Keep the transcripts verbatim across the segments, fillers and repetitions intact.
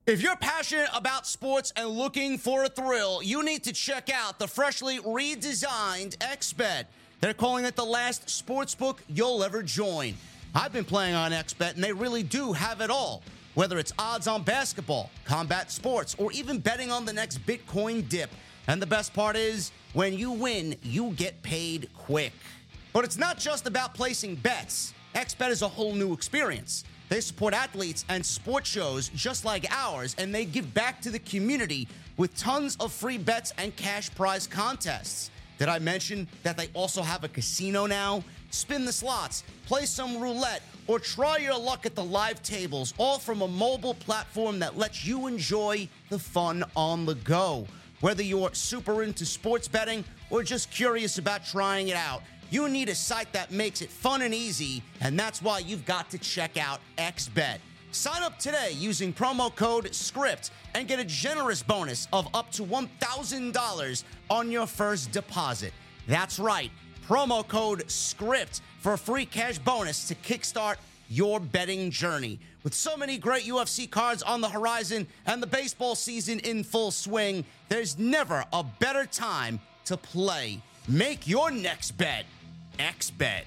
If you're passionate about sports and looking for a thrill, you need to check out the freshly redesigned XBet. They're calling it the last sportsbook you'll ever join. I've been playing on XBet, and they really do have it all. Whether it's odds on basketball, combat sports, or even betting on the next Bitcoin dip. And the best part is, when you win, you get paid quick. But it's not just about placing bets. XBet is a whole new experience. They support athletes and sports shows just like ours, and they give back to the community with tons of free bets and cash prize contests. Did I mention that they also have a casino now? Spin the slots, play some roulette, or try your luck at the live tables, all from a mobile platform that lets you enjoy the fun on the go. Whether you're super into sports betting or just curious about trying it out, you need a site that makes it fun and easy, and that's why you've got to check out XBet. Sign up today using promo code SCRIPT and get a generous bonus of up to one thousand dollars on your first deposit. That's right, promo code SCRIPT for a free cash bonus to kickstart your betting journey. With so many great U F C cards on the horizon and the baseball season in full swing, there's never a better time to play. Make your next bet XBet.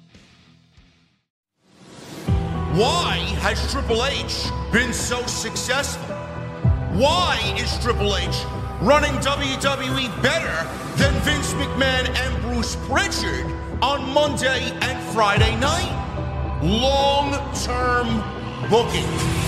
Why has Triple H been so successful? Why is Triple H running W W E better than Vince McMahon and Bruce Pritchard on Monday and Friday night? Long-term booking.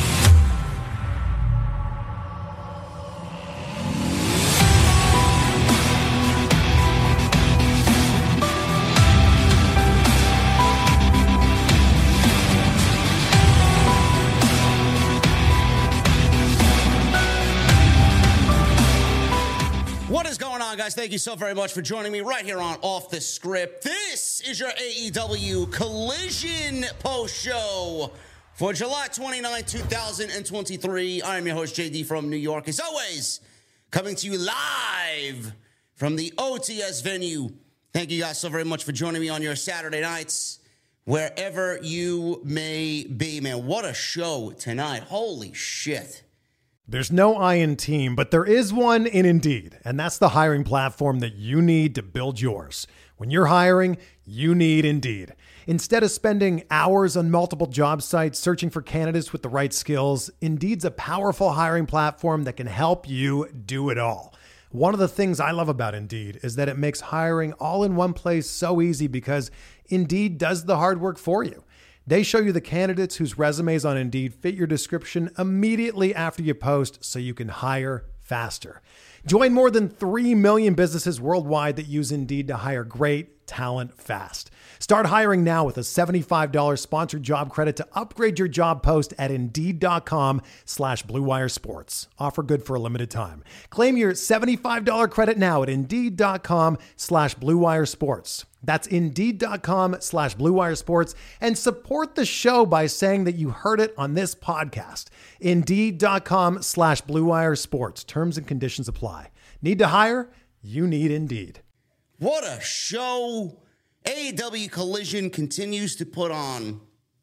What is going on, guys? Thank you so very much for joining me right here on Off the Script. This is your A E W Collision post show for July twenty-ninth, two thousand twenty-three. I am your host, J D from New York. As always, coming to you live from the O T S venue. Thank you guys so very much for joining me on your Saturday nights, wherever you may be. Man, what a show tonight. Holy shit. There's no I in team, but there is one in Indeed, and that's the hiring platform that you need to build yours. When you're hiring, you need Indeed. Instead of spending hours on multiple job sites searching for candidates with the right skills, Indeed's a powerful hiring platform that can help you do it all. One of the things I love about Indeed is that it makes hiring all in one place so easy because Indeed does the hard work for you. They show you the candidates whose resumes on Indeed fit your description immediately after you post so you can hire faster. Join more than three million businesses worldwide that use Indeed to hire great talent fast. Start hiring now with a seventy-five dollars sponsored job credit to upgrade your job post at Indeed.com slash Blue Wire Sports. Offer good for a limited time. Claim your seventy-five dollars credit now at Indeed.com slash Blue Wire Sports. That's Indeed.com slash Blue Wire Sports, and support the show by saying that you heard it on this podcast. Indeed.com slash Blue Wire Sports. Terms and conditions apply. Need to hire? You need Indeed. What a show. A E W Collision continues to put on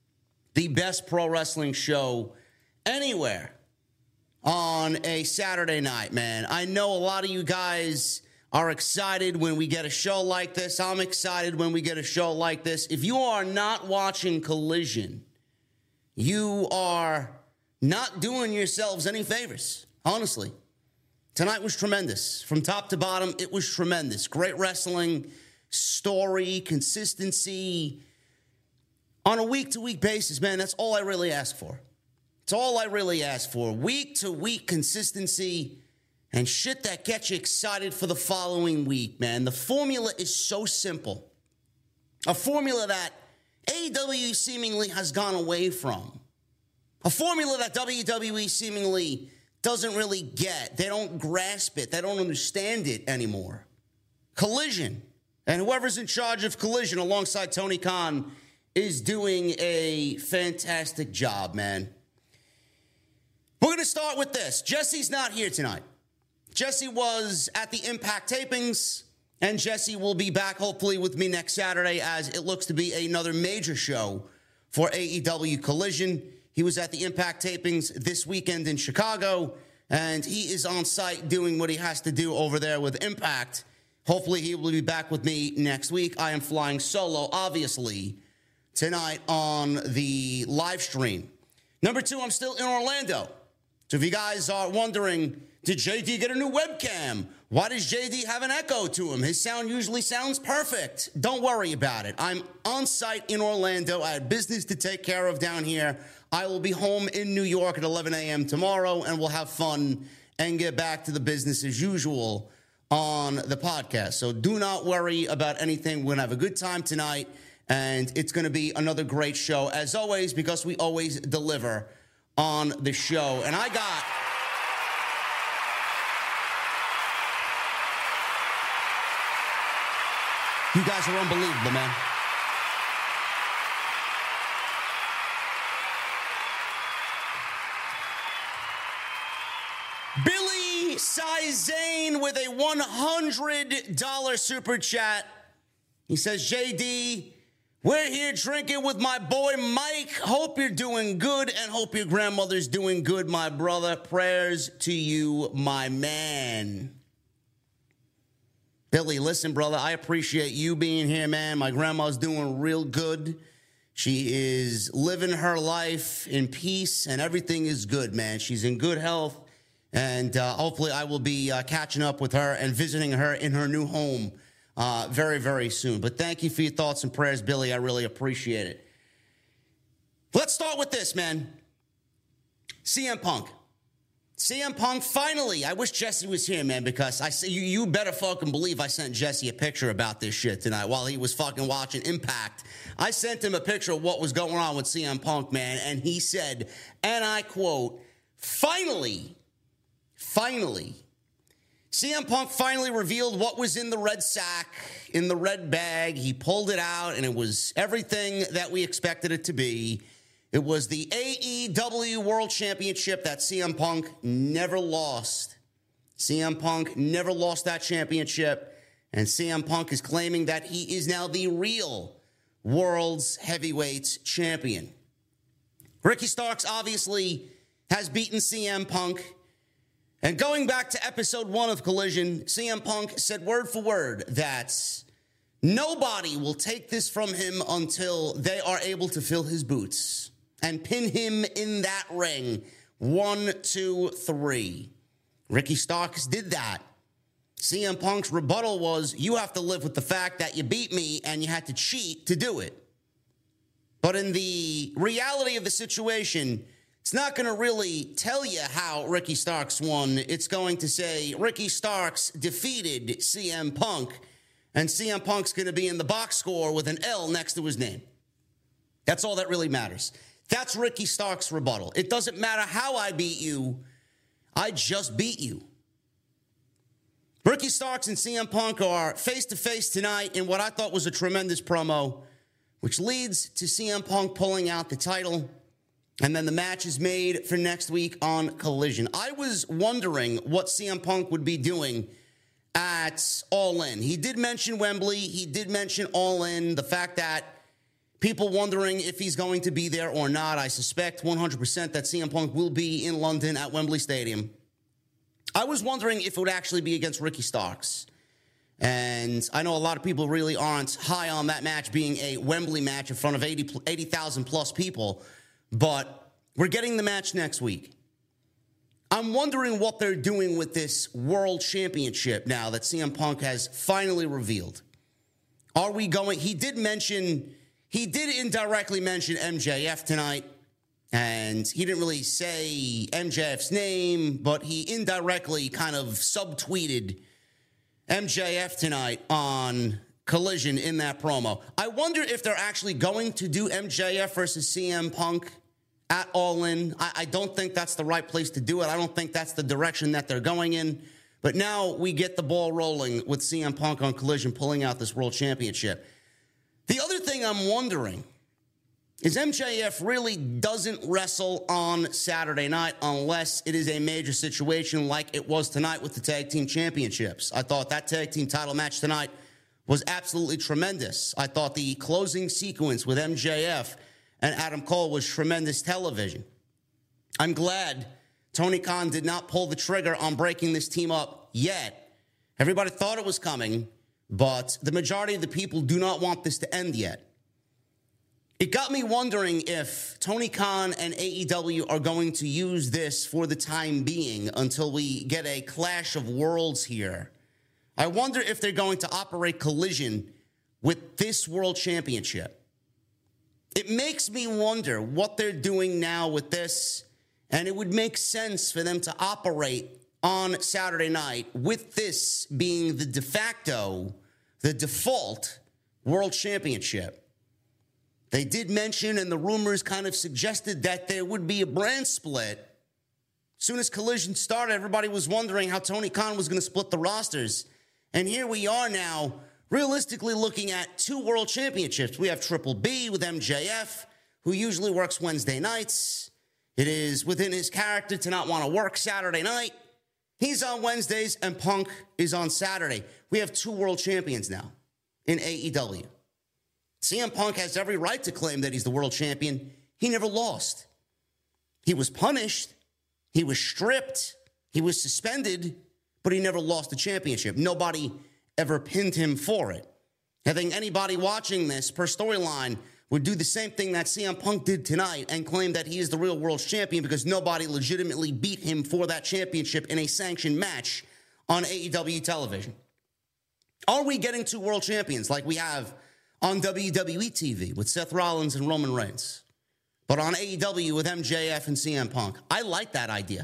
the best pro wrestling show anywhere on a Saturday night, man. I know a lot of you guys are excited when we get a show like this. I'm excited when we get a show like this. If you are not watching Collision, you are not doing yourselves any favors, honestly. Tonight was tremendous. From top to bottom, it was tremendous. Great wrestling, story, consistency. On a week-to-week basis, man, that's all I really ask for. It's all I really ask for. Week-to-week consistency and shit that gets you excited for the following week, man. The formula is so simple. A formula that A E W seemingly has gone away from. A formula that W W E seemingly doesn't really get. They don't grasp it. They don't understand it anymore. Collision. And whoever's in charge of Collision alongside Tony Khan is doing a fantastic job, man. We're going to start with this. Jesse's not here tonight. Jesse was at the Impact tapings, and Jesse will be back hopefully with me next Saturday as it looks to be another major show for A E W Collision. He was at the Impact tapings this weekend in Chicago, and he is on site doing what he has to do over there with Impact. Hopefully he will be back with me next week. I am flying solo, obviously, tonight on the live stream. Number two, I'm still in Orlando. So if you guys are wondering, did J D get a new webcam? Why does J D have an echo to him? His sound usually sounds perfect. Don't worry about it. I'm on site in Orlando. I had business to take care of down here. I will be home in New York at eleven a.m. tomorrow, and we'll have fun and get back to the business as usual on the podcast. So do not worry about anything. We're going to have a good time tonight, and it's going to be another great show, as always, because we always deliver on the show. And I got... You guys are unbelievable, man. Billy Sizane with a one hundred dollars super chat. He says, J D, we're here drinking with my boy Mike. Hope you're doing good and hope your grandmother's doing good, my brother. Prayers to you, my man. Billy, listen, brother, I appreciate you being here, man. My grandma's doing real good. She is living her life in peace, and everything is good, man. She's in good health, and uh, hopefully I will be uh, catching up with her and visiting her in her new home uh, very, very soon. But thank you for your thoughts and prayers, Billy. I really appreciate it. Let's start with this, man. C M Punk. C M Punk, finally, I wish Jesse was here, man, because I say you, you better fucking believe I sent Jesse a picture about this shit tonight while he was fucking watching Impact. I sent him a picture of what was going on with C M Punk, man, and he said, and I quote, finally, finally, C M Punk finally revealed what was in the red sack, in the red bag. He pulled it out, and it was everything that we expected it to be. It was the A E W World Championship that C M Punk never lost. C M Punk never lost that championship, and C M Punk is claiming that he is now the real World's Heavyweight Champion. Ricky Starks obviously has beaten C M Punk, and going back to episode one of Collision, C M Punk said word for word that nobody will take this from him until they are able to fill his boots and pin him in that ring. One, two, three. Ricky Starks did that. C M Punk's rebuttal was, you have to live with the fact that you beat me and you had to cheat to do it. But in the reality of the situation, it's not going to really tell you how Ricky Starks won. It's going to say Ricky Starks defeated C M Punk, and C M Punk's going to be in the box score with an L next to his name. That's all that really matters. That's Ricky Starks' rebuttal. It doesn't matter how I beat you. I just beat you. Ricky Starks and C M Punk are face-to-face tonight in what I thought was a tremendous promo, which leads to C M Punk pulling out the title, and then the match is made for next week on Collision. I was wondering what C M Punk would be doing at All In. He did mention Wembley. He did mention All In. The fact that people wondering if he's going to be there or not. I suspect one hundred percent that C M Punk will be in London at Wembley Stadium. I was wondering if it would actually be against Ricky Starks. And I know a lot of people really aren't high on that match being a Wembley match in front of eighty thousand plus people. But we're getting the match next week. I'm wondering what they're doing with this World Championship now that C M Punk has finally revealed. Are we going... He did mention... He did indirectly mention M J F tonight, and he didn't really say M J F's name, but he indirectly kind of subtweeted M J F tonight on Collision in that promo. I wonder if they're actually going to do M J F versus C M Punk at All In. I, I don't think that's the right place to do it. I don't think that's the direction that they're going in. But now we get the ball rolling with C M Punk on Collision pulling out this World Championship. The other thing I'm wondering is M J F really doesn't wrestle on Saturday night unless it is a major situation like it was tonight with the Tag Team Championships. I thought that Tag Team title match tonight was absolutely tremendous. I thought the closing sequence with M J F and Adam Cole was tremendous television. I'm glad Tony Khan did not pull the trigger on breaking this team up yet. Everybody thought it was coming, but the majority of the people do not want this to end yet. It got me wondering if Tony Khan and A E W are going to use this for the time being until we get a clash of worlds here. I wonder if they're going to operate Collision with this world championship. It makes me wonder what they're doing now with this, and it would make sense for them to operate on Saturday night with this being the de facto, the default world championship. They did mention, and the rumors kind of suggested, that there would be a brand split. As soon as Collision started, everybody was wondering how Tony Khan was going to split the rosters. And here we are now, realistically looking at two world championships. We have Triple B with M J F, who usually works Wednesday nights. It is within his character to not want to work Saturday night. He's on Wednesdays, and Punk is on Saturday. We have two world champions now in A E W. C M Punk has every right to claim that he's the world champion. He never lost. He was punished. He was stripped. He was suspended, but he never lost the championship. Nobody ever pinned him for it. I think anybody watching this per storyline would do the same thing that C M Punk did tonight and claim that he is the real world champion because nobody legitimately beat him for that championship in a sanctioned match on A E W television. Are we getting two world champions like we have on W W E T V with Seth Rollins and Roman Reigns, but on A E W with M J F and C M Punk? I like that idea.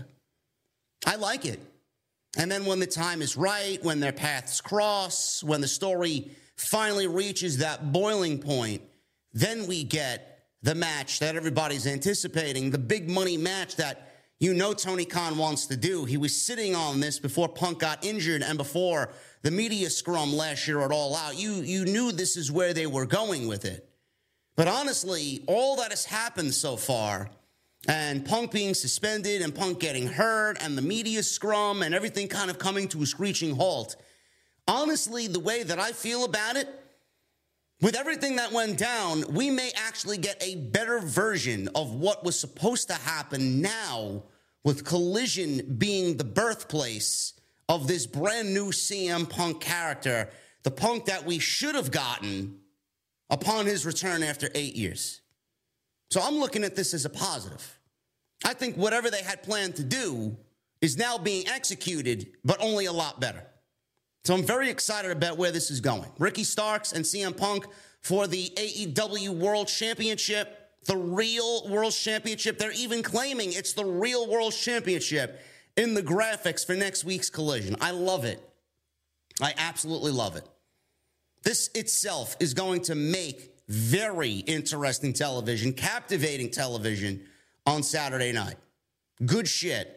I like it. And then when the time is right, when their paths cross, when the story finally reaches that boiling point, then we get the match that everybody's anticipating, the big money match that you know Tony Khan wants to do. He was sitting on this before Punk got injured and before the media scrum last year at All Out. You, you knew this is where they were going with it. But honestly, all that has happened so far, and Punk being suspended and Punk getting hurt and the media scrum and everything kind of coming to a screeching halt, honestly, the way that I feel about it, with everything that went down, we may actually get a better version of what was supposed to happen now, with Collision being the birthplace of this brand new C M Punk character, the Punk that we should have gotten upon his return after eight years. So I'm looking at this as a positive. I think whatever they had planned to do is now being executed, but only a lot better. So I'm very excited about where this is going. Ricky Starks and C M Punk for the A E W World Championship, the real World Championship. They're even claiming it's the real World Championship in the graphics for next week's Collision. I love it. I absolutely love it. This itself is going to make very interesting television, captivating television on Saturday night. Good shit.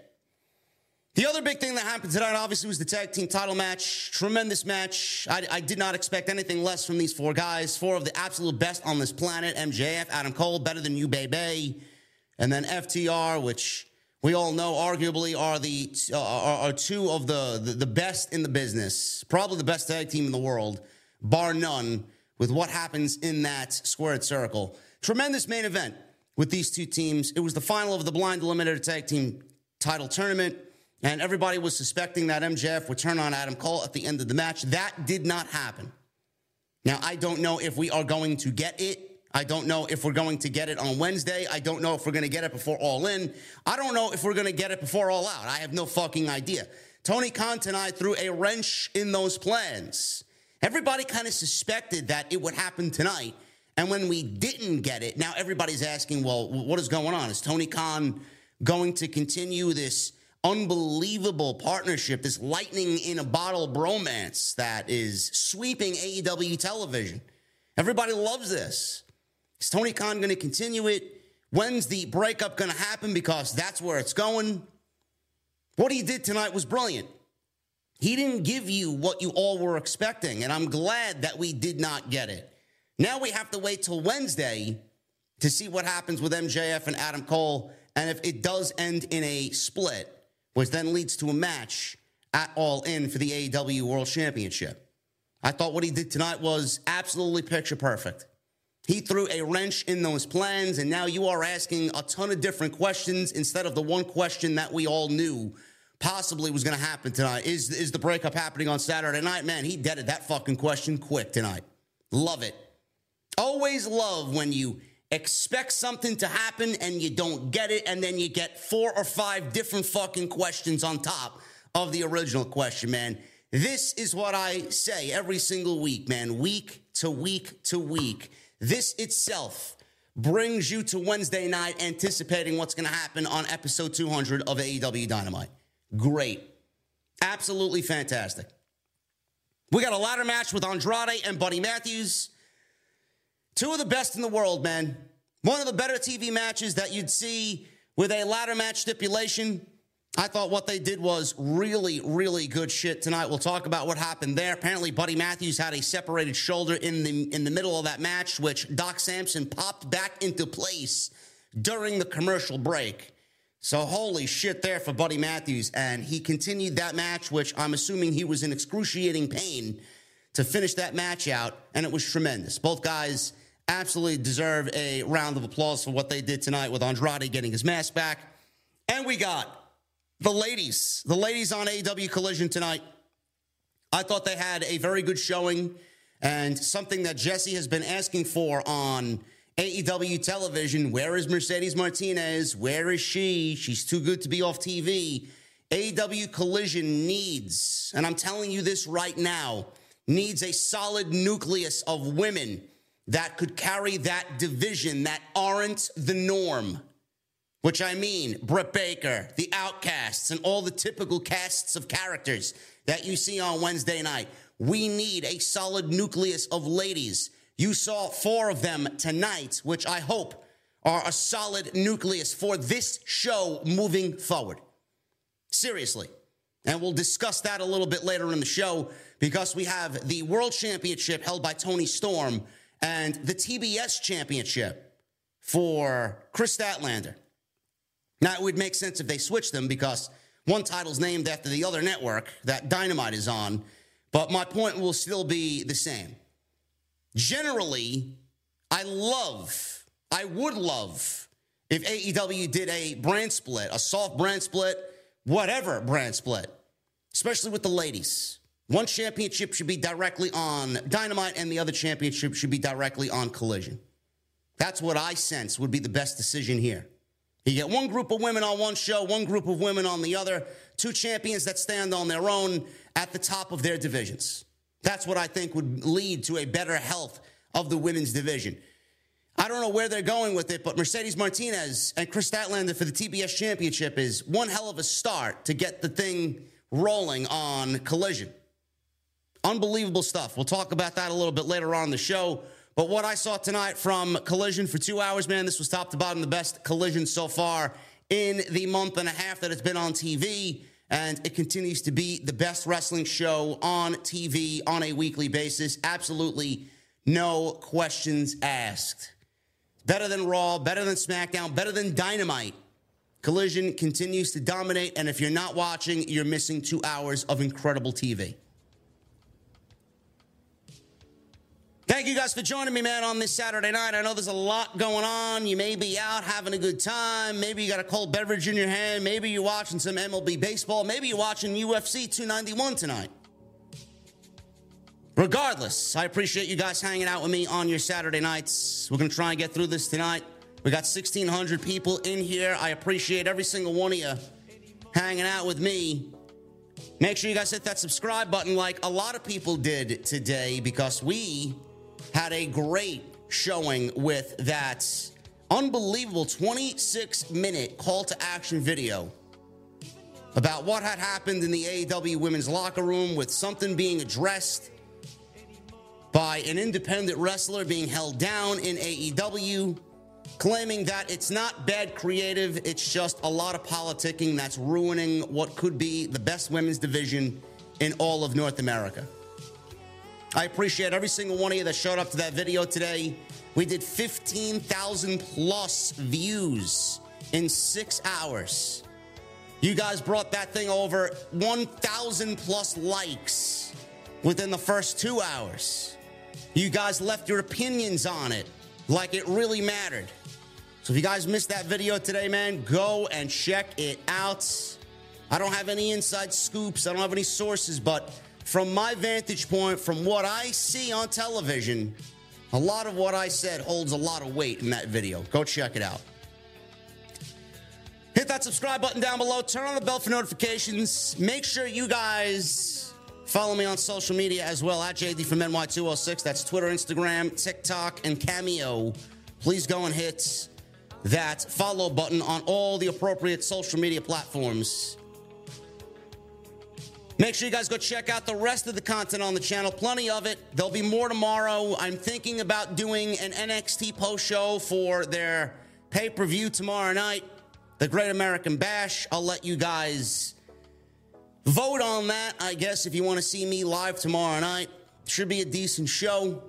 The other big thing that happened tonight, obviously, was the tag team title match. Tremendous match. I, I did not expect anything less from these four guys. Four of the absolute best on this planet. M J F, Adam Cole, better than you, baby. And then F T R, which we all know arguably are the uh, are, are two of the, the, the best in the business. Probably the best tag team in the world, bar none, with what happens in that squared circle. Tremendous main event with these two teams. It was the final of the Blind Eliminator Tag Team title tournament. And everybody was suspecting that M J F would turn on Adam Cole at the end of the match. That did not happen. Now, I don't know if we are going to get it. I don't know if we're going to get it on Wednesday. I don't know if we're going to get it before All In. I don't know if we're going to get it before All Out. I have no fucking idea. Tony Khan tonight threw a wrench in those plans. Everybody kind of suspected that it would happen tonight. And when we didn't get it, now everybody's asking, well, what is going on? Is Tony Khan going to continue this unbelievable partnership, this lightning in a bottle bromance that is sweeping A E W television? Everybody loves this. Is Tony Khan going to continue it? When's the breakup going to happen? Because that's where it's going. What he did tonight was brilliant. He didn't give you what you all were expecting, and I'm glad that we did not get it. Now we have to wait till Wednesday to see what happens with M J F and Adam Cole, and if it does end in a split, which then leads to a match at All In for the A E W World Championship. I thought what he did tonight was absolutely picture perfect. He threw a wrench in those plans, and now you are asking a ton of different questions instead of the one question that we all knew possibly was going to happen tonight. Is, is the breakup happening on Saturday night? Man, he deaded that fucking question quick tonight. Love it. Always love when you expect something to happen and you don't get it, and then you get four or five different fucking questions on top of the original question, man. This is what I say every single week, man. Week to week to week. This itself brings you to Wednesday night anticipating what's going to happen on episode two hundred of A E W Dynamite. Great. Absolutely fantastic. We got a ladder match with Andrade and Buddy Matthews. Two of the best in the world, man. One of the better T V matches that you'd see with a ladder match stipulation. I thought what they did was really, really good shit tonight. We'll talk about what happened there. Apparently, Buddy Matthews had a separated shoulder in the in the middle of that match, which Doc Sampson popped back into place during the commercial break. So holy shit there for Buddy Matthews. And he continued that match, which I'm assuming he was in excruciating pain to finish that match out. And it was tremendous. Both guys absolutely deserve a round of applause for what they did tonight with Andrade getting his mask back. And we got the ladies. The ladies on A E W Collision tonight. I thought they had a very good showing and something that Jesse has been asking for on A E W television. Where is Mercedes Martinez? Where is she? She's too good to be off T V. A E W Collision needs, and I'm telling you this right now, needs a solid nucleus of women that could carry that division that aren't the norm. Which I mean, Britt Baker, the Outcasts, and all the typical casts of characters that you see on Wednesday night. We need a solid nucleus of ladies. You saw four of them tonight, which I hope are a solid nucleus for this show moving forward. Seriously. And we'll discuss that a little bit later in the show because we have the World Championship held by Toni Storm and the T B S Championship for Chris Statlander. Now, it would make sense if they switched them because one title's named after the other network that Dynamite is on, but my point will still be the same. Generally, I love, I would love if A E W did a brand split, a soft brand split, whatever brand split, especially with the ladies. One championship should be directly on Dynamite and the other championship should be directly on Collision. That's what I sense would be the best decision here. You get one group of women on one show, one group of women on the other, two champions that stand on their own at the top of their divisions. That's what I think would lead to a better health of the women's division. I don't know where they're going with it, but Mercedes Martinez and Chris Statlander for the T B S Championship is one hell of a start to get the thing rolling on Collision. Unbelievable stuff. We'll talk about that a little bit later on in the show. But what I saw tonight from Collision for two hours, man, this was top to bottom the best Collision so far in the month and a half that it's been on T V. And it continues to be the best wrestling show on T V on a weekly basis. Absolutely no questions asked. Better than Raw, better than SmackDown, better than Dynamite. Collision continues to dominate. And if you're not watching, you're missing two hours of incredible T V. Thank you guys for joining me, man, on this Saturday night. I know there's a lot going on. You may be out having a good time. Maybe you got a cold beverage in your hand. Maybe you're watching some M L B baseball. Maybe you're watching U F C two ninety-one tonight. Regardless, I appreciate you guys hanging out with me on your Saturday nights. We're going to try and get through this tonight. We got sixteen hundred people in here. I appreciate every single one of you hanging out with me. Make sure you guys hit that subscribe button like a lot of people did today because we had a great showing with that unbelievable twenty-six minute call to action video about what had happened in the A E W women's locker room with something being addressed by an independent wrestler being held down in A E W, claiming that it's not bad creative, it's just a lot of politicking that's ruining what could be the best women's division in all of North America. I appreciate every single one of you that showed up to that video today. We did fifteen thousand plus views in six hours. You guys brought that thing over one thousand plus likes within the first two hours. You guys left your opinions on it. like it really mattered. So if you guys missed that video today, man, go and check it out. I don't have any inside scoops. I don't have any sources, but from my vantage point, from what I see on television, a lot of what I said holds a lot of weight in that video. Go check it out. Hit that subscribe button down below. Turn on the bell for notifications. Make sure you guys follow me on social media as well, at J D from N Y two oh six. That's Twitter, Instagram, TikTok, and Cameo. Please go and hit that follow button on all the appropriate social media platforms. Make sure you guys go check out the rest of the content on the channel. Plenty of it. There'll be more tomorrow. I'm thinking about doing an N X T post show for their pay-per-view tomorrow night, the Great American Bash. I'll let you guys vote on that, I guess, if you want to see me live tomorrow night. Should be a decent show.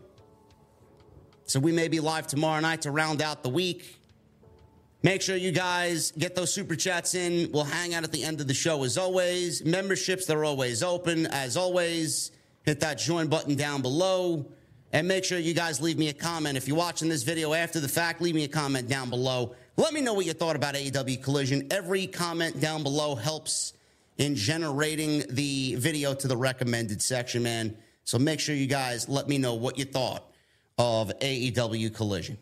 So we may be live tomorrow night to round out the week. Make sure you guys get those super chats in. We'll hang out at the end of the show as always. Memberships, they're always open. As always, hit that join button down below. And make sure you guys leave me a comment. If you're watching this video after the fact, leave me a comment down below. Let me know what you thought about A E W Collision. Every comment down below helps in generating the video to the recommended section, man. So make sure you guys let me know what you thought of A E W Collision.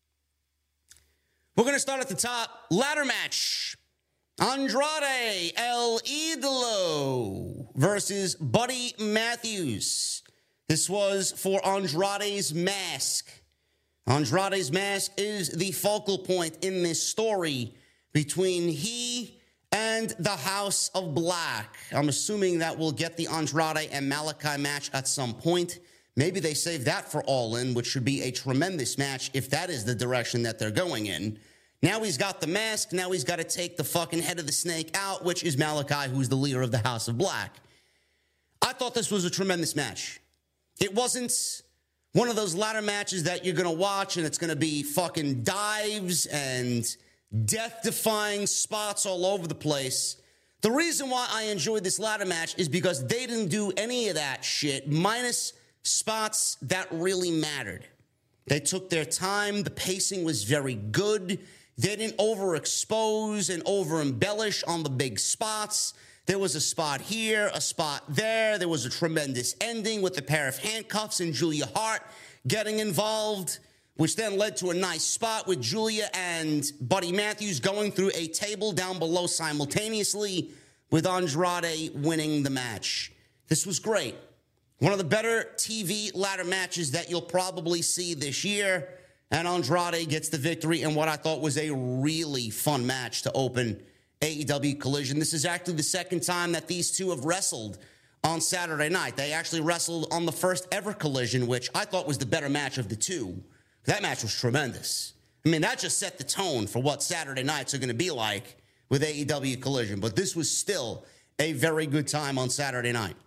We're going to start at the top. Ladder match. Andrade El Idolo versus Buddy Matthews. This was for Andrade's mask. Andrade's mask is the focal point in this story between he and the House of Black. I'm assuming that we'll get the Andrade and Malachi match at some point. Maybe they save that for All In, which should be a tremendous match if that is the direction that they're going in. Now he's got the mask. Now he's got to take the fucking head of the snake out, which is Malachi, who's the leader of the House of Black. I thought this was a tremendous match. It wasn't one of those ladder matches that you're going to watch and it's going to be fucking dives and death-defying spots all over the place. The reason why I enjoyed this ladder match is because they didn't do any of that shit, minus spots that really mattered. They took their time. The pacing was very good. They didn't overexpose and over-embellish on the big spots. There was a spot here, a spot there. There was a tremendous ending with a pair of handcuffs and Julia Hart getting involved, which then led to a nice spot with Julia and Buddy Matthews going through a table down below simultaneously, with Andrade winning the match. This was great. One of the better T V ladder matches that you'll probably see this year. And Andrade gets the victory in what I thought was a really fun match to open A E W Collision. This is actually the second time that these two have wrestled on Saturday night. They actually wrestled on the first ever Collision, which I thought was the better match of the two. That match was tremendous. I mean, that just set the tone for what Saturday nights are going to be like with A E W Collision. But this was still a very good time on Saturday night.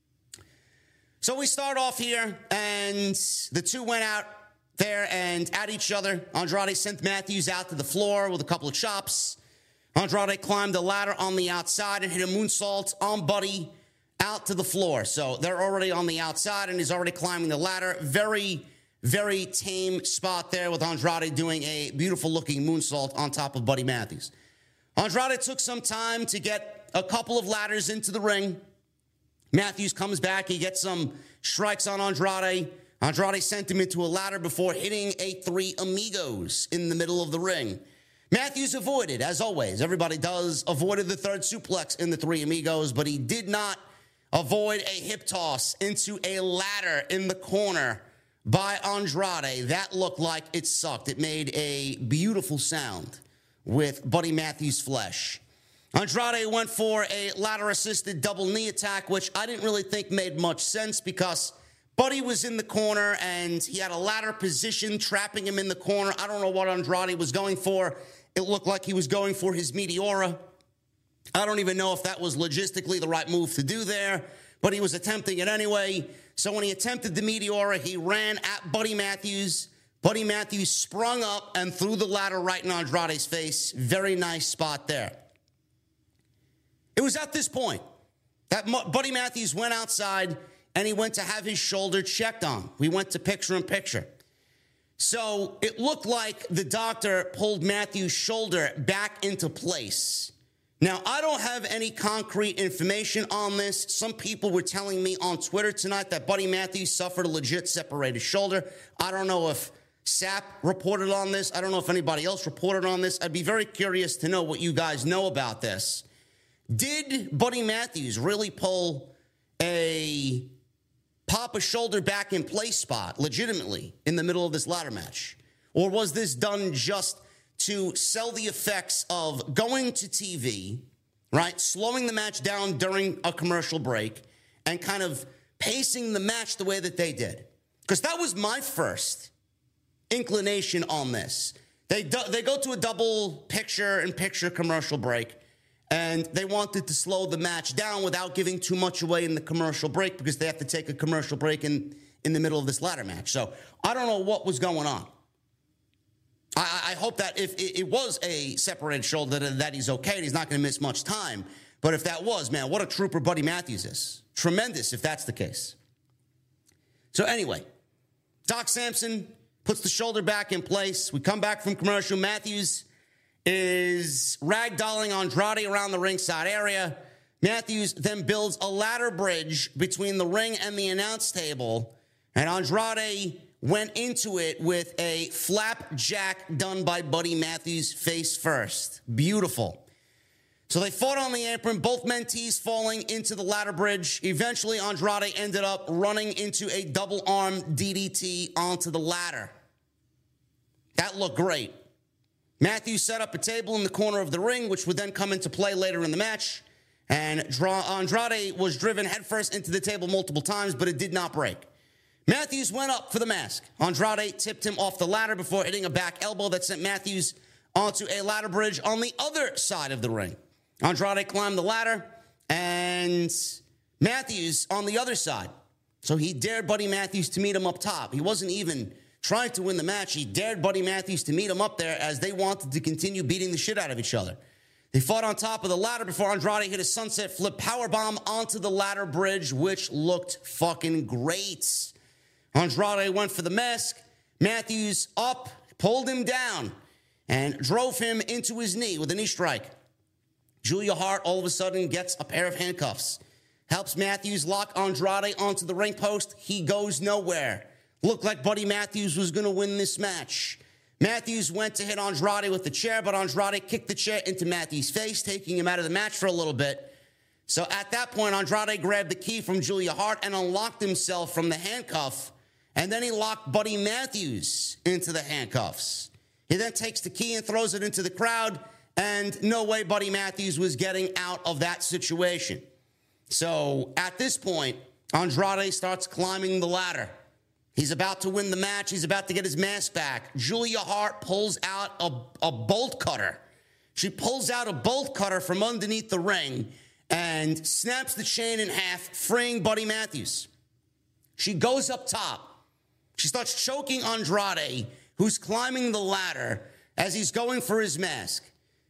So we start off here, and the two went out there and at each other. Andrade sent Matthews out to the floor with a couple of chops. Andrade climbed the ladder on the outside and hit a moonsault on Buddy out to the floor. So they're already on the outside, and he's already climbing the ladder. Very, very tame spot there with Andrade doing a beautiful-looking moonsault on top of Buddy Matthews. Andrade took some time to get a couple of ladders into the ring. Matthews comes back. He gets some strikes on Andrade. Andrade sent him into a ladder before hitting a three amigos in the middle of the ring. Matthews avoided, as always. Everybody does. Avoided the third suplex in the three amigos, but he did not avoid a hip toss into a ladder in the corner by Andrade. That looked like it sucked. It made a beautiful sound with Buddy Matthews' flesh. Andrade went for a ladder-assisted double knee attack, which I didn't really think made much sense because Buddy was in the corner and he had a ladder position trapping him in the corner. I don't know what Andrade was going for. It looked like he was going for his Meteora. I don't even know if that was logistically the right move to do there, but he was attempting it anyway. So when he attempted the Meteora, he ran at Buddy Matthews. Buddy Matthews sprung up and threw the ladder right in Andrade's face. Very nice spot there. It was at this point that Buddy Matthews went outside and he went to have his shoulder checked on. We went to picture-in-picture. So it looked like the doctor pulled Matthews' shoulder back into place. Now, I don't have any concrete information on this. Some people were telling me on Twitter tonight that Buddy Matthews suffered a legit separated shoulder. I don't know if S A P reported on this. I don't know if anybody else reported on this. I'd be very curious to know what you guys know about this. Did Buddy Matthews really pull a pop a shoulder back in place spot legitimately in the middle of this ladder match? Or was this done just to sell the effects of going to T V, right, slowing the match down during a commercial break, and kind of pacing the match the way that they did? Because that was my first inclination on this. They do, they go to a double picture-in-picture commercial break, and they wanted to slow the match down without giving too much away in the commercial break because they have to take a commercial break in, in the middle of this ladder match. So I don't know what was going on. I, I hope that if it, it was a separated shoulder, that he's okay and he's not going to miss much time. But if that was, man, what a trooper Buddy Matthews is. Tremendous if that's the case. So anyway, Doc Sampson puts the shoulder back in place. We come back from commercial. Matthews is ragdolling Andrade around the ringside area. Matthews then builds a ladder bridge between the ring and the announce table. And Andrade went into it with a flapjack done by Buddy Matthews face first. Beautiful. So they fought on the apron, both mentees falling into the ladder bridge. Eventually, Andrade ended up running into a double arm D D T onto the ladder. That looked great. Matthews set up a table in the corner of the ring, which would then come into play later in the match. And Andrade was driven headfirst into the table multiple times, but it did not break. Matthews went up for the mask. Andrade tipped him off the ladder before hitting a back elbow that sent Matthews onto a ladder bridge on the other side of the ring. Andrade climbed the ladder, and Matthews on the other side. So he dared Buddy Matthews to meet him up top. He wasn't even trying to win the match. He dared Buddy Matthews to meet him up there as they wanted to continue beating the shit out of each other. They fought on top of the ladder before Andrade hit a sunset flip powerbomb onto the ladder bridge, which looked fucking great. Andrade went for the mask. Matthews up, pulled him down, and drove him into his knee with a knee strike. Julia Hart all of a sudden gets a pair of handcuffs. Helps Matthews lock Andrade onto the ring post. He goes nowhere. Looked like Buddy Matthews was going to win this match. Matthews went to hit Andrade with the chair, but Andrade kicked the chair into Matthews' face, taking him out of the match for a little bit. So at that point, Andrade grabbed the key from Julia Hart and unlocked himself from the handcuff. And then he locked Buddy Matthews into the handcuffs. He then takes the key and throws it into the crowd. And no way Buddy Matthews was getting out of that situation. So at this point, Andrade starts climbing the ladder. He's about to win the match. He's about to get his mask back. Julia Hart pulls out a, a bolt cutter. She pulls out a bolt cutter from underneath the ring and snaps the chain in half, freeing Buddy Matthews. She goes up top. She starts choking Andrade, who's climbing the ladder as he's going for his mask.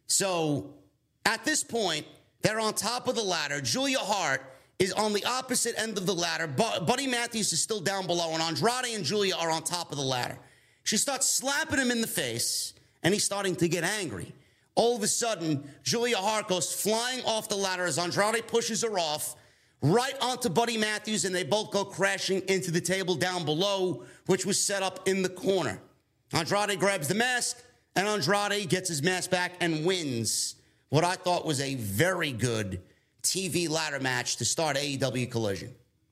So at this point, they're on top of the ladder. Julia Hart is on the opposite end of the ladder. Buddy Matthews is still down below, and Andrade and Julia are on top of the ladder. She starts slapping him in the face, and he's starting to get angry. All of a sudden, Julia Hart goes flying off the ladder as Andrade pushes her off, right onto Buddy Matthews, and they both go crashing into the table down below, which was set up in the corner. Andrade grabs the mask, and Andrade gets his mask back and wins what I thought was a very good T V ladder match to start A E W Collision.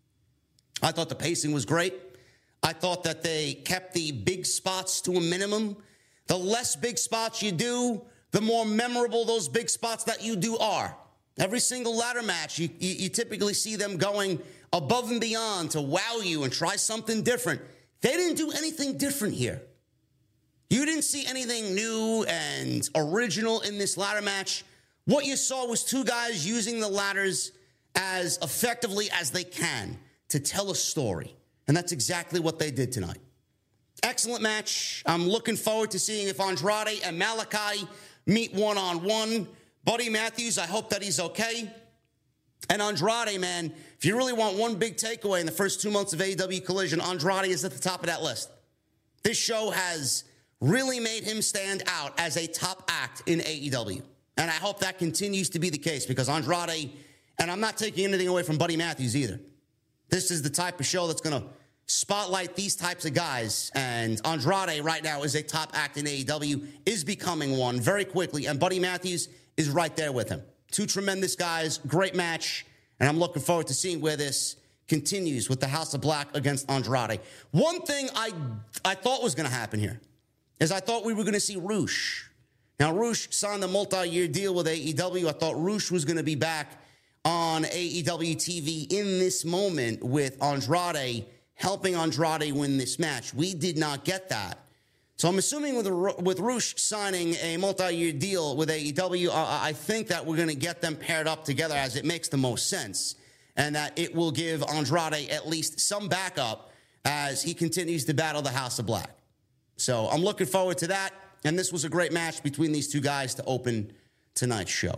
I thought the pacing was great. I thought that they kept the big spots to a minimum. The less big spots you do, the more memorable those big spots that you do are. Every single ladder match, you, you, you typically see them going above and beyond to wow you and try something different. They didn't do anything different here. You didn't see anything new and original in this ladder match. What you saw was two guys using the ladders as effectively as they can to tell a story. And that's exactly what they did tonight. Excellent match. I'm looking forward to seeing if Andrade and Malachi meet one-on-one. Buddy Matthews, I hope that he's okay. And Andrade, man, if you really want one big takeaway in the first two months of A E W Collision, Andrade is at the top of that list. This show has really made him stand out as a top act in A E W. And I hope that continues to be the case because Andrade, and I'm not taking anything away from Buddy Matthews either. This is the type of show that's going to spotlight these types of guys. And Andrade right now is a top act in A E W, is becoming one very quickly. And Buddy Matthews is right there with him. Two tremendous guys, great match. And I'm looking forward to seeing where this continues with the House of Black against Andrade. One thing I, I thought was going to happen here is I thought we were going to see Roosh. Now, Roosh signed a multi-year deal with A E W. I thought Roosh was going to be back on A E W T V in this moment with Andrade, helping Andrade win this match. We did not get that. So I'm assuming with, with Roosh signing a multi-year deal with A E W, uh, I think that we're going to get them paired up together as it makes the most sense, and that it will give Andrade at least some backup as he continues to battle the House of Black. So I'm looking forward to that, and this was a great match between these two guys to open tonight's show.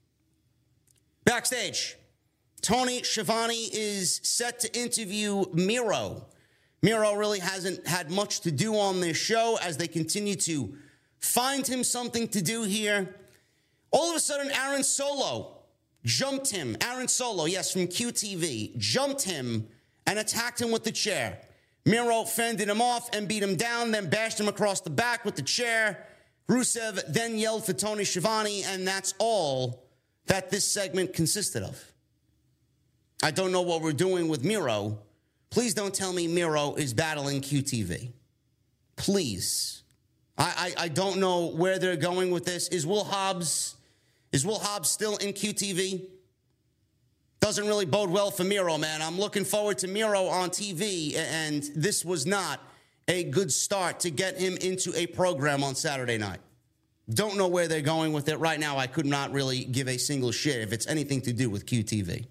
Backstage, Tony Schiavone is set to interview Miro. Miro really hasn't had much to do on this show as they continue to find him something to do here. All of a sudden, Aaron Solo jumped him. Aaron Solo, yes, from Q T V, jumped him and attacked him with the chair. Miro fended him off and beat him down, then bashed him across the back with the chair. Rusev then yelled for Tony Schiavone, and that's all that this segment consisted of. I don't know what we're doing with Miro. Please don't tell me Miro is battling Q T V. Please. I, I, I don't know where they're going with this. Is Will Hobbs, is Will Hobbs still in Q T V? Doesn't really bode well for Miro, man. I'm looking forward to Miro on T V, and this was not a good start to get him into a program on Saturday night. Don't know where they're going with it right now. I could not really give a single shit if it's anything to do with Q T V.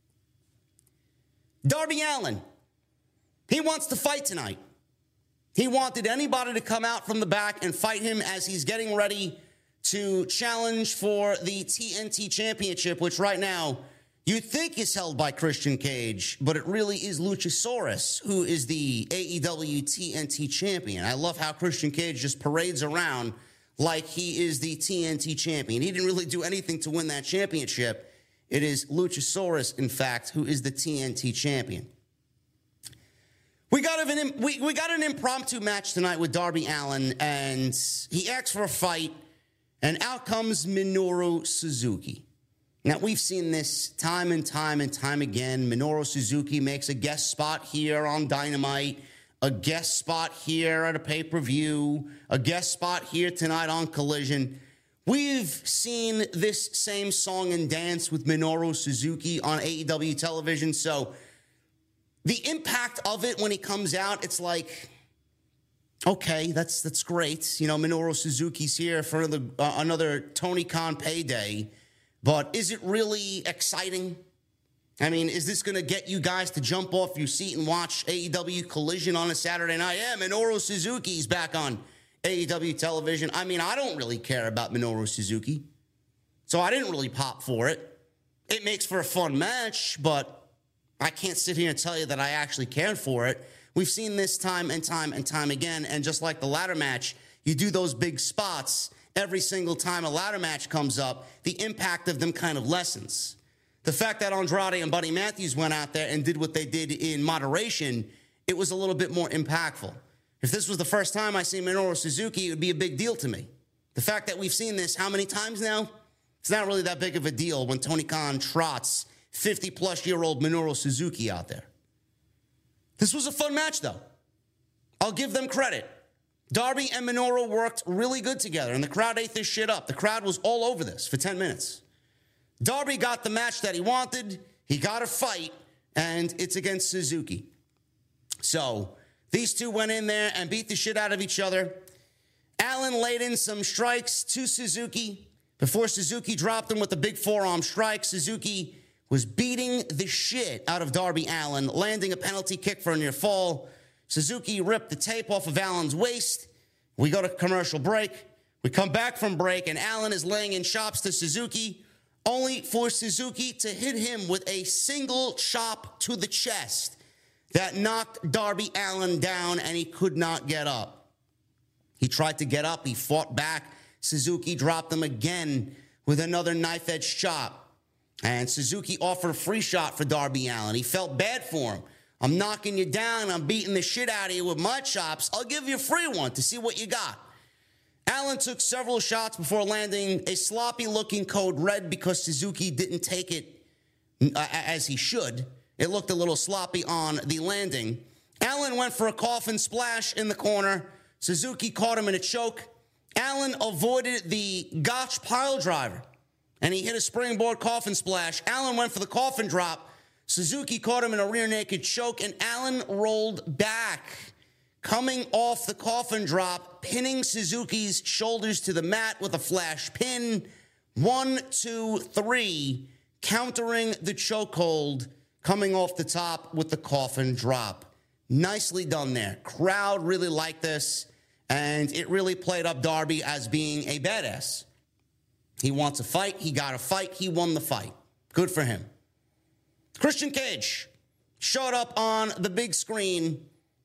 Darby Allin, he wants to fight tonight. He wanted anybody to come out from the back and fight him as he's getting ready to challenge for the T N T Championship, which right now you think is held by Christian Cage, but it really is Luchasaurus, who is the A E W T N T champion. I love how Christian Cage just parades around like he is the T N T champion. He didn't really do anything to win that championship. It is Luchasaurus, in fact, who is the T N T champion. We got an we, we got an impromptu match tonight with Darby Allin, and he asked for a fight, and out comes Minoru Suzuki. Now, we've seen this time and time and time again. Minoru Suzuki makes a guest spot here on Dynamite, a guest spot here at a pay-per-view, a guest spot here tonight on Collision. We've seen this same song and dance with Minoru Suzuki on A E W television, so the impact of it when he comes out, it's like, okay, that's that's great. You know, Minoru Suzuki's here for another, uh, another Tony Khan payday. But is it really exciting? I mean, is this going to get you guys to jump off your seat and watch A E W Collision on a Saturday night? Yeah, Minoru Suzuki's back on A E W television. I mean, I don't really care about Minoru Suzuki, so I didn't really pop for it. It makes for a fun match, but I can't sit here and tell you that I actually cared for it. We've seen this time and time and time again, and just like the ladder match, you do those big spots. Every single time a ladder match comes up, the impact of them kind of lessens. The fact that Andrade and Buddy Matthews went out there and did what they did in moderation, it was a little bit more impactful. If this was the first time I see Minoru Suzuki, it would be a big deal to me. The fact that we've seen this how many times now? It's not really that big of a deal when Tony Khan trots fifty-plus-year-old Minoru Suzuki out there. This was a fun match, though. I'll give them credit. Darby and Minoru worked really good together, and the crowd ate this shit up. The crowd was all over this for ten minutes. Darby got the match that he wanted. He got a fight, and it's against Suzuki. So these two went in there and beat the shit out of each other. Allin laid in some strikes to Suzuki. Before Suzuki dropped him with a big forearm strike, Suzuki was beating the shit out of Darby Allin, landing a penalty kick for a near fall. Suzuki ripped the tape off of Allen's waist. We go to commercial break. We come back from break, and Allin is laying in chops to Suzuki, only for Suzuki to hit him with a single chop to the chest that knocked Darby Allin down, and he could not get up. He tried to get up. He fought back. Suzuki dropped him again with another knife-edge chop. And Suzuki offered a free shot for Darby Allin. He felt bad for him. I'm knocking you down. I'm beating the shit out of you with my chops. I'll give you a free one to see what you got. Allin took several shots before landing a sloppy-looking code red because Suzuki didn't take it uh, as he should. It looked a little sloppy on the landing. Allin went for a coffin splash in the corner. Suzuki caught him in a choke. Allin avoided the Gotch pile driver, and he hit a springboard coffin splash. Allin went for the coffin drop. Suzuki caught him in a rear naked choke, and Allin rolled back, coming off the coffin drop, pinning Suzuki's shoulders to the mat with a flash pin. One, two, three, countering the chokehold, coming off the top with the coffin drop. Nicely done there. Crowd really liked this, and it really played up Darby as being a badass. He wants a fight. He got a fight. He won the fight. Good for him. Christian Cage showed up on the big screen,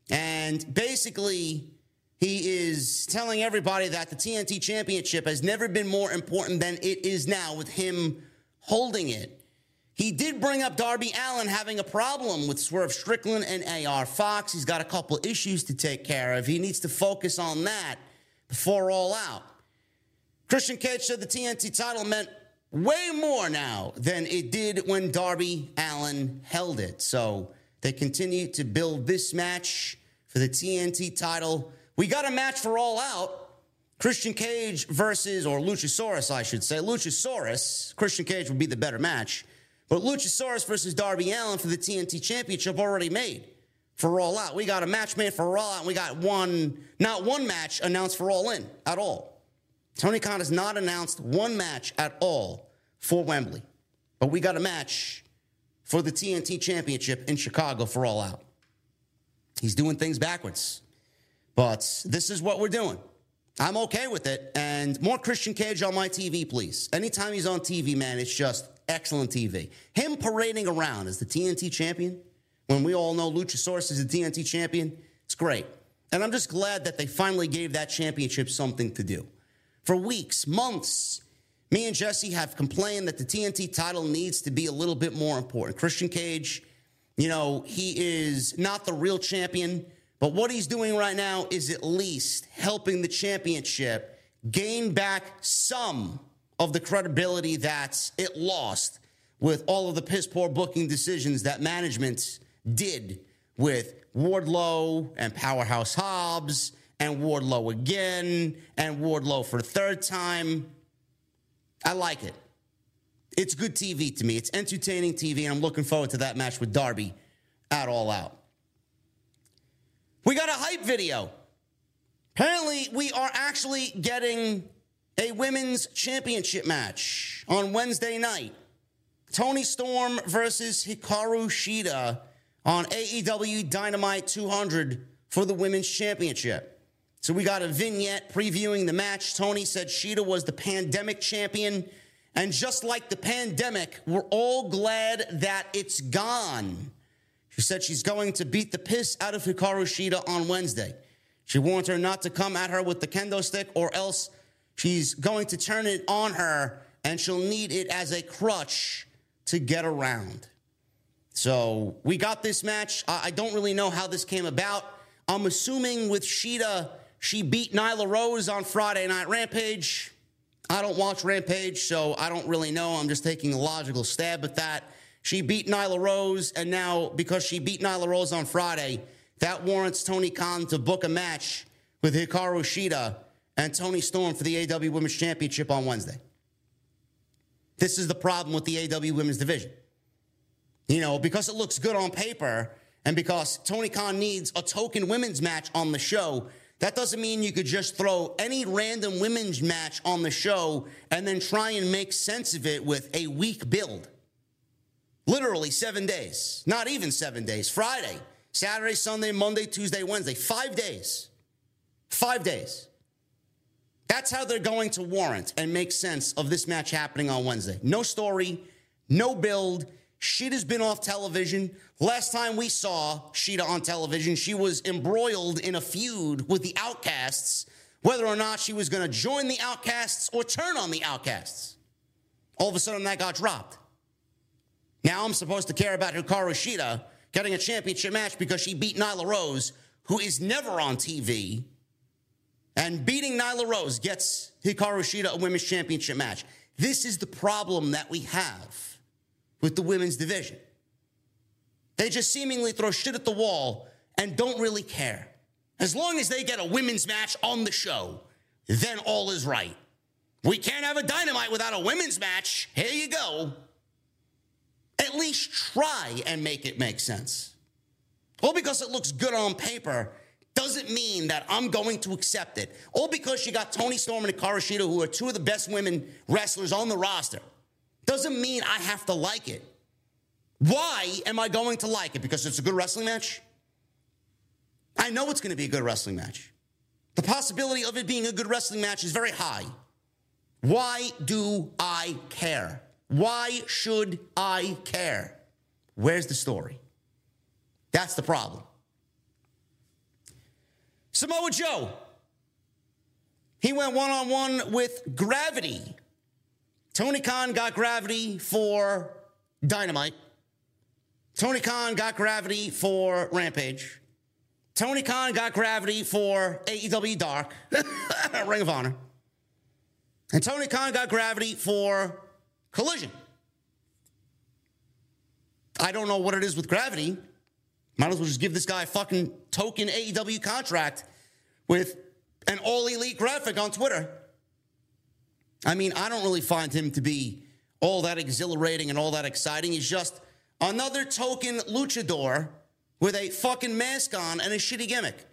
and basically he is telling everybody that the T N T Championship has never been more important than it is now with him holding it. He did bring up Darby Allin having a problem with Swerve Strickland and A R Fox. He's got a couple issues to take care of. He needs to focus on that before All Out. Christian Cage said the T N T title meant way more now than it did when Darby Allin held it. So they continue to build this match for the T N T title. We got a match for All Out. Christian Cage versus, or Luchasaurus, I should say. Luchasaurus. Christian Cage would be the better match. But Luchasaurus versus Darby Allin for the T N T Championship already made for All Out. We got a match made for All Out, and we got one, not one match announced for All In at all. Tony Khan has not announced one match at all for Wembley. But we got a match for the T N T Championship in Chicago for All Out. He's doing things backwards. But this is what we're doing. I'm okay with it. And more Christian Cage on my T V, please. Anytime he's on T V, man, it's just excellent T V. Him parading around as the T N T champion, when we all know Luchasaurus is the T N T champion, it's great. And I'm just glad that they finally gave that championship something to do. For weeks, months, me and Jesse have complained that the T N T title needs to be a little bit more important. Christian Cage, you know, he is not the real champion, but what he's doing right now is at least helping the championship gain back some of the credibility that it lost with all of the piss-poor booking decisions that management did with Wardlow and Powerhouse Hobbs and Wardlow again and Wardlow for the third time. I like it. It's good T V to me. It's entertaining T V, and I'm looking forward to that match with Darby at All Out. We got a hype video. Apparently, we are actually getting a women's championship match on Wednesday night. Toni Storm versus Hikaru Shida on A E W Dynamite two hundred for the women's championship. So we got a vignette previewing the match. Toni said Shida was the pandemic champion. And just like the pandemic, we're all glad that it's gone. She said she's going to beat the piss out of Hikaru Shida on Wednesday. She warned her not to come at her with the kendo stick, or else she's going to turn it on her and she'll need it as a crutch to get around. So we got this match. I don't really know how this came about. I'm assuming with Shida, she beat Nyla Rose on Friday Night Rampage. I don't watch Rampage, so I don't really know. I'm just taking a logical stab at that. She beat Nyla Rose, and now because she beat Nyla Rose on Friday, that warrants Tony Khan to book a match with Hikaru Shida and Toni Storm for the A E W Women's Championship on Wednesday. This is the problem with the A E W Women's Division. You know, because it looks good on paper, and because Tony Khan needs a token women's match on the show, that doesn't mean you could just throw any random women's match on the show and then try and make sense of it with a weak build. Literally seven days. Not even seven days. Friday, Saturday, Sunday, Monday, Tuesday, Wednesday. Five days. Five days. That's how they're going to warrant and make sense of this match happening on Wednesday. No story, no build. Shida's been off television. Last time we saw Shida on television, she was embroiled in a feud with the Outcasts whether or not she was going to join the Outcasts or turn on the Outcasts. All of a sudden, that got dropped. Now I'm supposed to care about Hikaru Shida getting a championship match because she beat Nyla Rose, who is never on T V. And beating Nyla Rose gets Hikaru Shida a women's championship match. This is the problem that we have with the women's division. They just seemingly throw shit at the wall and don't really care. As long as they get a women's match on the show, then all is right. We can't have a Dynamite without a women's match. Here you go. At least try and make it make sense. All because it looks good on paper doesn't mean that I'm going to accept it. All because you got Toni Storm and Hikaru Shida, who are two of the best women wrestlers on the roster, doesn't mean I have to like it. Why am I going to like it? Because it's a good wrestling match? I know it's going to be a good wrestling match. The possibility of it being a good wrestling match is very high. Why do I care? Why should I care? Where's the story? That's the problem. Samoa Joe. He went one-on-one with Gravity. Tony Khan got Gravity for Dynamite. Tony Khan got Gravity for Rampage. Tony Khan got Gravity for A E W Dark, Ring of Honor. And Tony Khan got Gravity for Collision. I don't know what it is with Gravity. Might as well just give this guy a fucking token A E W contract with an all-elite graphic on Twitter. I mean, I don't really find him to be all that exhilarating and all that exciting. He's just another token luchador with a fucking mask on and a shitty gimmick.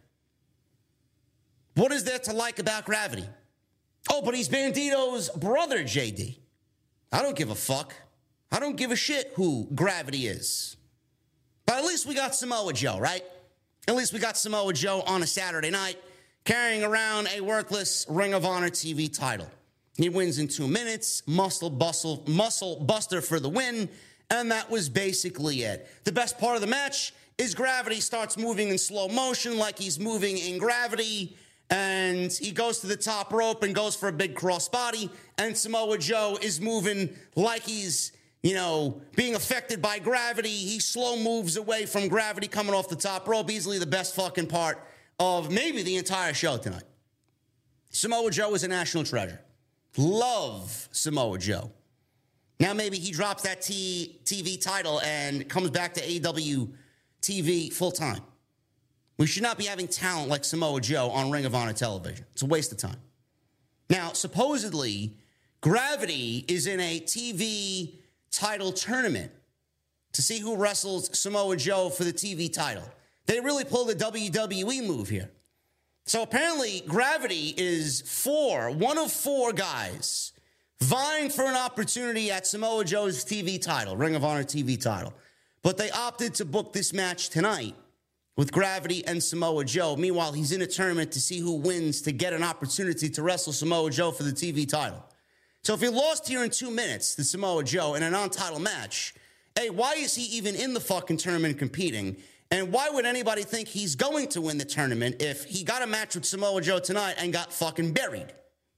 What is there to like about Gravity? Oh, but he's Bandito's brother, J D. I don't give a fuck. I don't give a shit who Gravity is. But at least we got Samoa Joe, right? At least we got Samoa Joe on a Saturday night carrying around a worthless Ring of Honor T V title. He wins in two minutes, muscle bustle, muscle buster for the win, and that was basically it. The best part of the match is Gravity starts moving in slow motion like he's moving in gravity, and he goes to the top rope and goes for a big crossbody, and Samoa Joe is moving like he's, you know, being affected by gravity. He slow moves away from gravity coming off the top rope. Easily the best fucking part of maybe the entire show tonight. Samoa Joe is a national treasure. Love Samoa Joe. Now maybe he drops that T- TV title and comes back to A E W T V full-time. We should not be having talent like Samoa Joe on Ring of Honor television. It's a waste of time. Now, supposedly, Gravity is in a T V title tournament to see who wrestles Samoa Joe for the T V title. They really pulled a W W E move here. So apparently, Gravity is four, one of four guys vying for an opportunity at Samoa Joe's T V title, Ring of Honor T V title. But they opted to book this match tonight with Gravity and Samoa Joe. Meanwhile, he's in a tournament to see who wins to get an opportunity to wrestle Samoa Joe for the T V title. So if he lost here in two minutes to Samoa Joe in a non-title match, hey, why is he even in the fucking tournament competing? And why would anybody think he's going to win the tournament if he got a match with Samoa Joe tonight and got fucking buried?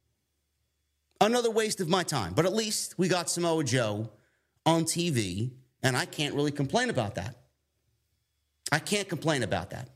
Another waste of my time. But at least we got Samoa Joe on T V, and I can't really complain about that. I can't complain about that.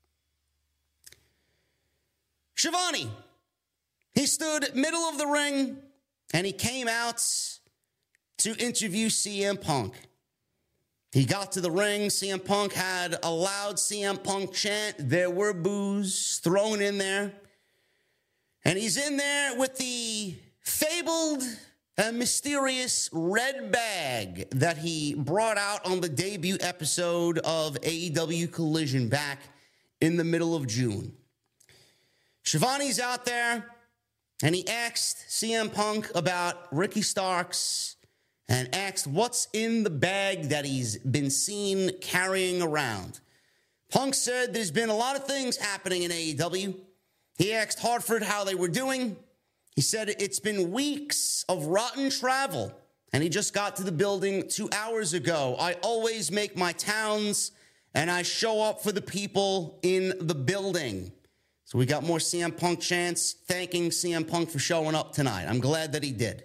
Shivani, he stood middle of the ring, and he came out to interview C M Punk. He got to the ring. C M Punk had a loud C M Punk chant. There were boos thrown in there. And he's in there with the fabled and mysterious red bag that he brought out on the debut episode of A E W Collision back in the middle of June. Shivani's out there, and he asked C M Punk about Ricky Starks and asked what's in the bag that he's been seen carrying around. Punk said there's been a lot of things happening in A E W. He asked Hartford how they were doing. He said it's been weeks of rotten travel, and he just got to the building two hours ago. I always make my towns, and I show up for the people in the building. So we got more C M Punk chants thanking C M Punk for showing up tonight. I'm glad that he did.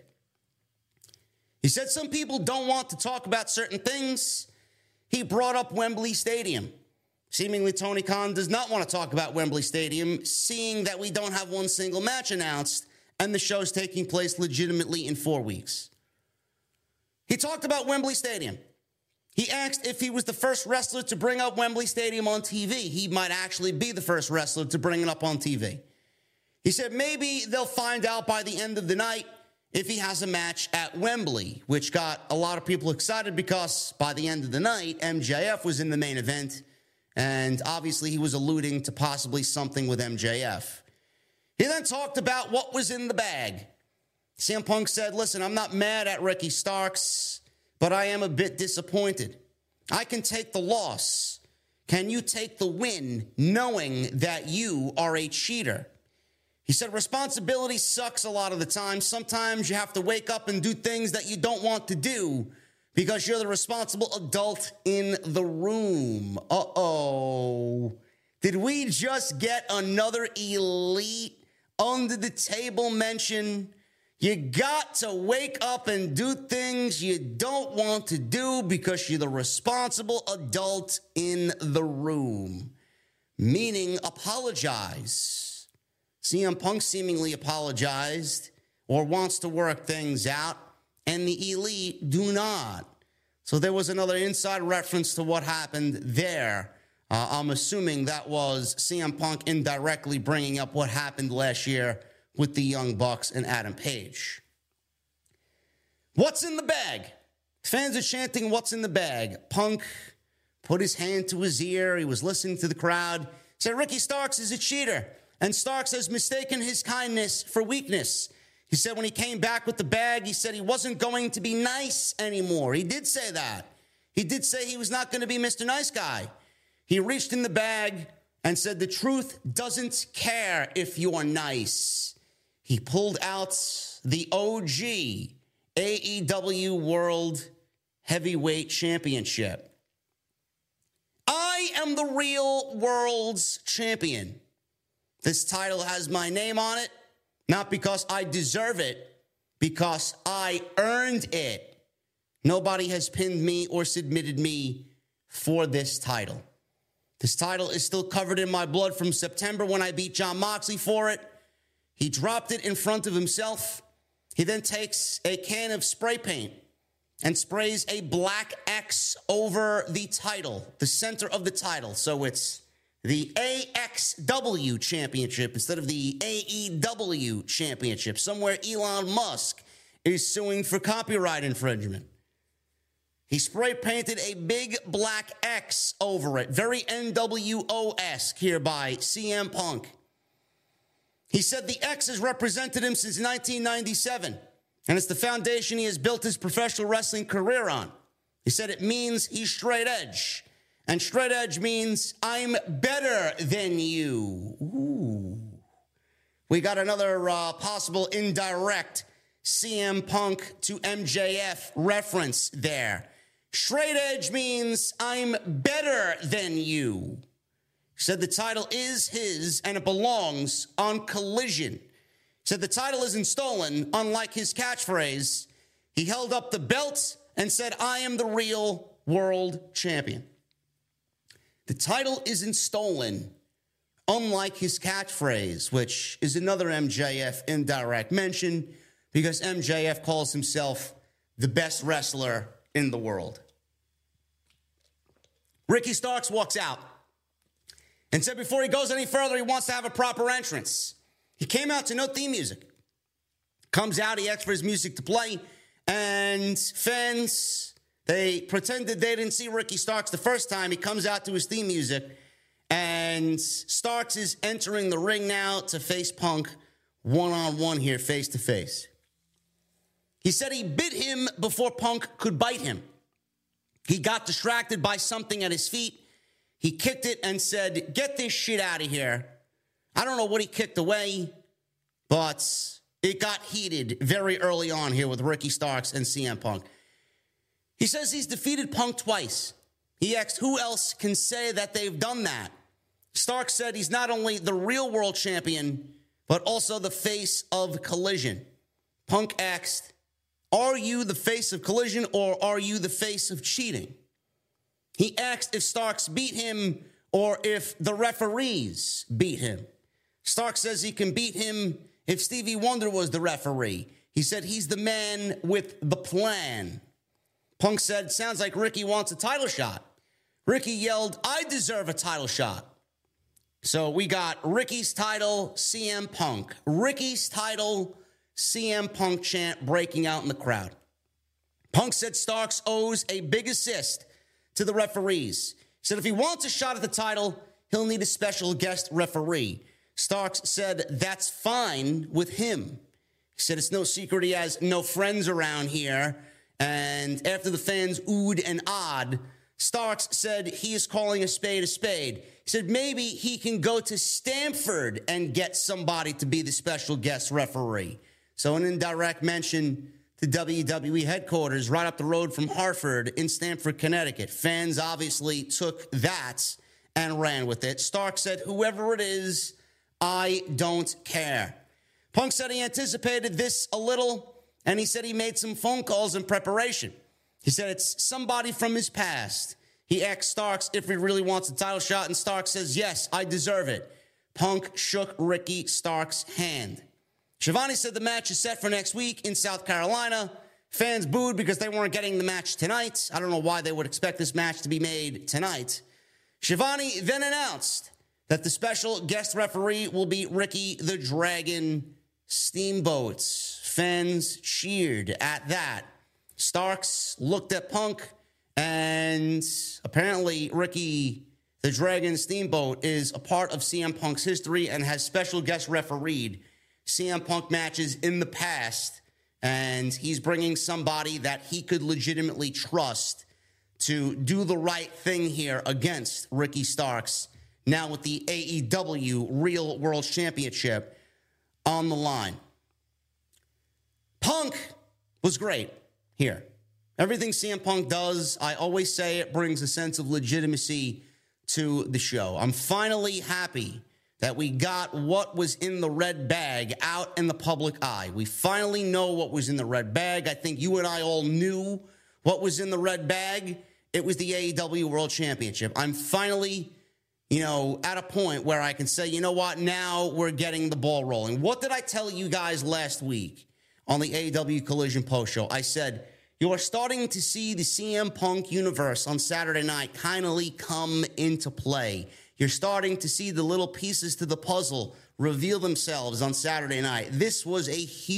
He said some people don't want to talk about certain things. He brought up Wembley Stadium. Seemingly, Tony Khan does not want to talk about Wembley Stadium, seeing that we don't have one single match announced and the show's taking place legitimately in four weeks. He talked about Wembley Stadium. He asked if he was the first wrestler to bring up Wembley Stadium on T V. He might actually be the first wrestler to bring it up on T V. He said maybe they'll find out by the end of the night if he has a match at Wembley, which got a lot of people excited because by the end of the night, M J F was in the main event, and obviously he was alluding to possibly something with M J F. He then talked about what was in the bag. C M Punk said, listen, I'm not mad at Ricky Starks, but I am a bit disappointed. I can take the loss. Can you take the win knowing that you are a cheater? He said responsibility sucks a lot of the time. Sometimes you have to wake up and do things that you don't want to do because you're the responsible adult in the room. Uh-oh. Did we just get another elite under the table mention? You got to wake up and do things you don't want to do because you're the responsible adult in the room. Meaning apologize. C M Punk seemingly apologized or wants to work things out, and the Elite do not. So there was another inside reference to what happened there. Uh, I'm assuming that was C M Punk indirectly bringing up what happened last year with the Young Bucks and Adam Page. What's in the bag? Fans are chanting, what's in the bag? Punk put his hand to his ear. He was listening to the crowd. Said Ricky Starks is a cheater, and Starks has mistaken his kindness for weakness. He said when he came back with the bag, he said he wasn't going to be nice anymore. He did say that. He did say he was not going to be Mister Nice Guy. He reached in the bag and said the truth doesn't care if you're nice. He pulled out the O G A E W World Heavyweight Championship. I am the real world's champion. This title has my name on it, not because I deserve it, because I earned it. Nobody has pinned me or submitted me for this title. This title is still covered in my blood from September when I beat Jon Moxley for it. He dropped it in front of himself. He then takes a can of spray paint and sprays a black X over the title, the center of the title. So it's the A X W Championship instead of the A E W Championship. Somewhere Elon Musk is suing for copyright infringement. He spray painted a big black X over it. Very N W O-esque here by C M Punk. He said the X has represented him since nineteen ninety-seven, and it's the foundation he has built his professional wrestling career on. He said it means he's straight edge, and straight edge means I'm better than you. Ooh. We got another uh, possible indirect C M Punk to M J F reference there. Straight edge means I'm better than you. He said the title is his and it belongs on Collision. He said the title isn't stolen, unlike his catchphrase. He held up the belt and said, I am the real world champion. The title isn't stolen, unlike his catchphrase, which is another M J F indirect mention because M J F calls himself the best wrestler in the world. Ricky Starks walks out and said before he goes any further, he wants to have a proper entrance. He came out to no theme music. Comes out, he asked for his music to play, and fans, they pretended they didn't see Ricky Starks the first time. He comes out to his theme music, and Starks is entering the ring now to face Punk one-on-one here, face-to-face. He said he bit him before Punk could bite him. He got distracted by something at his feet. He kicked it and said, get this shit out of here. I don't know what he kicked away, but it got heated very early on here with Ricky Starks and C M Punk. He says he's defeated Punk twice. He asked who else can say that they've done that. Starks said he's not only the real world champion, but also the face of Collision. Punk asked, are you the face of Collision or are you the face of cheating? He asked if Starks beat him or if the referees beat him. Starks says he can beat him if Stevie Wonder was the referee. He said he's the man with the plan. Punk said, sounds like Ricky wants a title shot. Ricky yelled, I deserve a title shot. So we got Ricky's title, C M Punk. Ricky's title, C M Punk chant breaking out in the crowd. Punk said Starks owes a big assist to the referees. He said if he wants a shot at the title, he'll need a special guest referee. Starks said that's fine with him. He said it's no secret he has no friends around here. And after the fans oohed and ahed, Starks said he is calling a spade a spade. He said maybe he can go to Stamford and get somebody to be the special guest referee. So an indirect mention to W W E headquarters right up the road from Hartford in Stamford, Connecticut. Fans obviously took that and ran with it. Stark said, whoever it is, I don't care. Punk said he anticipated this a little, and he said he made some phone calls in preparation. He said it's somebody from his past. He asked Starks if he really wants a title shot, and Starks says, yes, I deserve it. Punk shook Ricky Starks' hand. Schiavone said the match is set for next week in South Carolina. Fans booed because they weren't getting the match tonight. I don't know why they would expect this match to be made tonight. Schiavone then announced that the special guest referee will be Ricky the Dragon Steamboat. Fans cheered at that. Starks looked at Punk, and apparently Ricky the Dragon Steamboat is a part of C M Punk's history and has special guest refereed C M Punk matches in the past, and he's bringing somebody that he could legitimately trust to do the right thing here against Ricky Starks, now with the A E W Real World Championship on the line. Punk was great here. Everything C M Punk does, I always say it brings a sense of legitimacy to the show. I'm finally happy that we got what was in the red bag out in the public eye. We finally know what was in the red bag. I think you and I all knew what was in the red bag. It was the A E W World Championship. I'm finally, you know, at a point where I can say, you know what, now we're getting the ball rolling. What did I tell you guys last week on the A E W Collision post show? I said, you are starting to see the C M Punk universe on Saturday night kindly come into play. You're starting to see the little pieces to the puzzle reveal themselves on Saturday night. This was a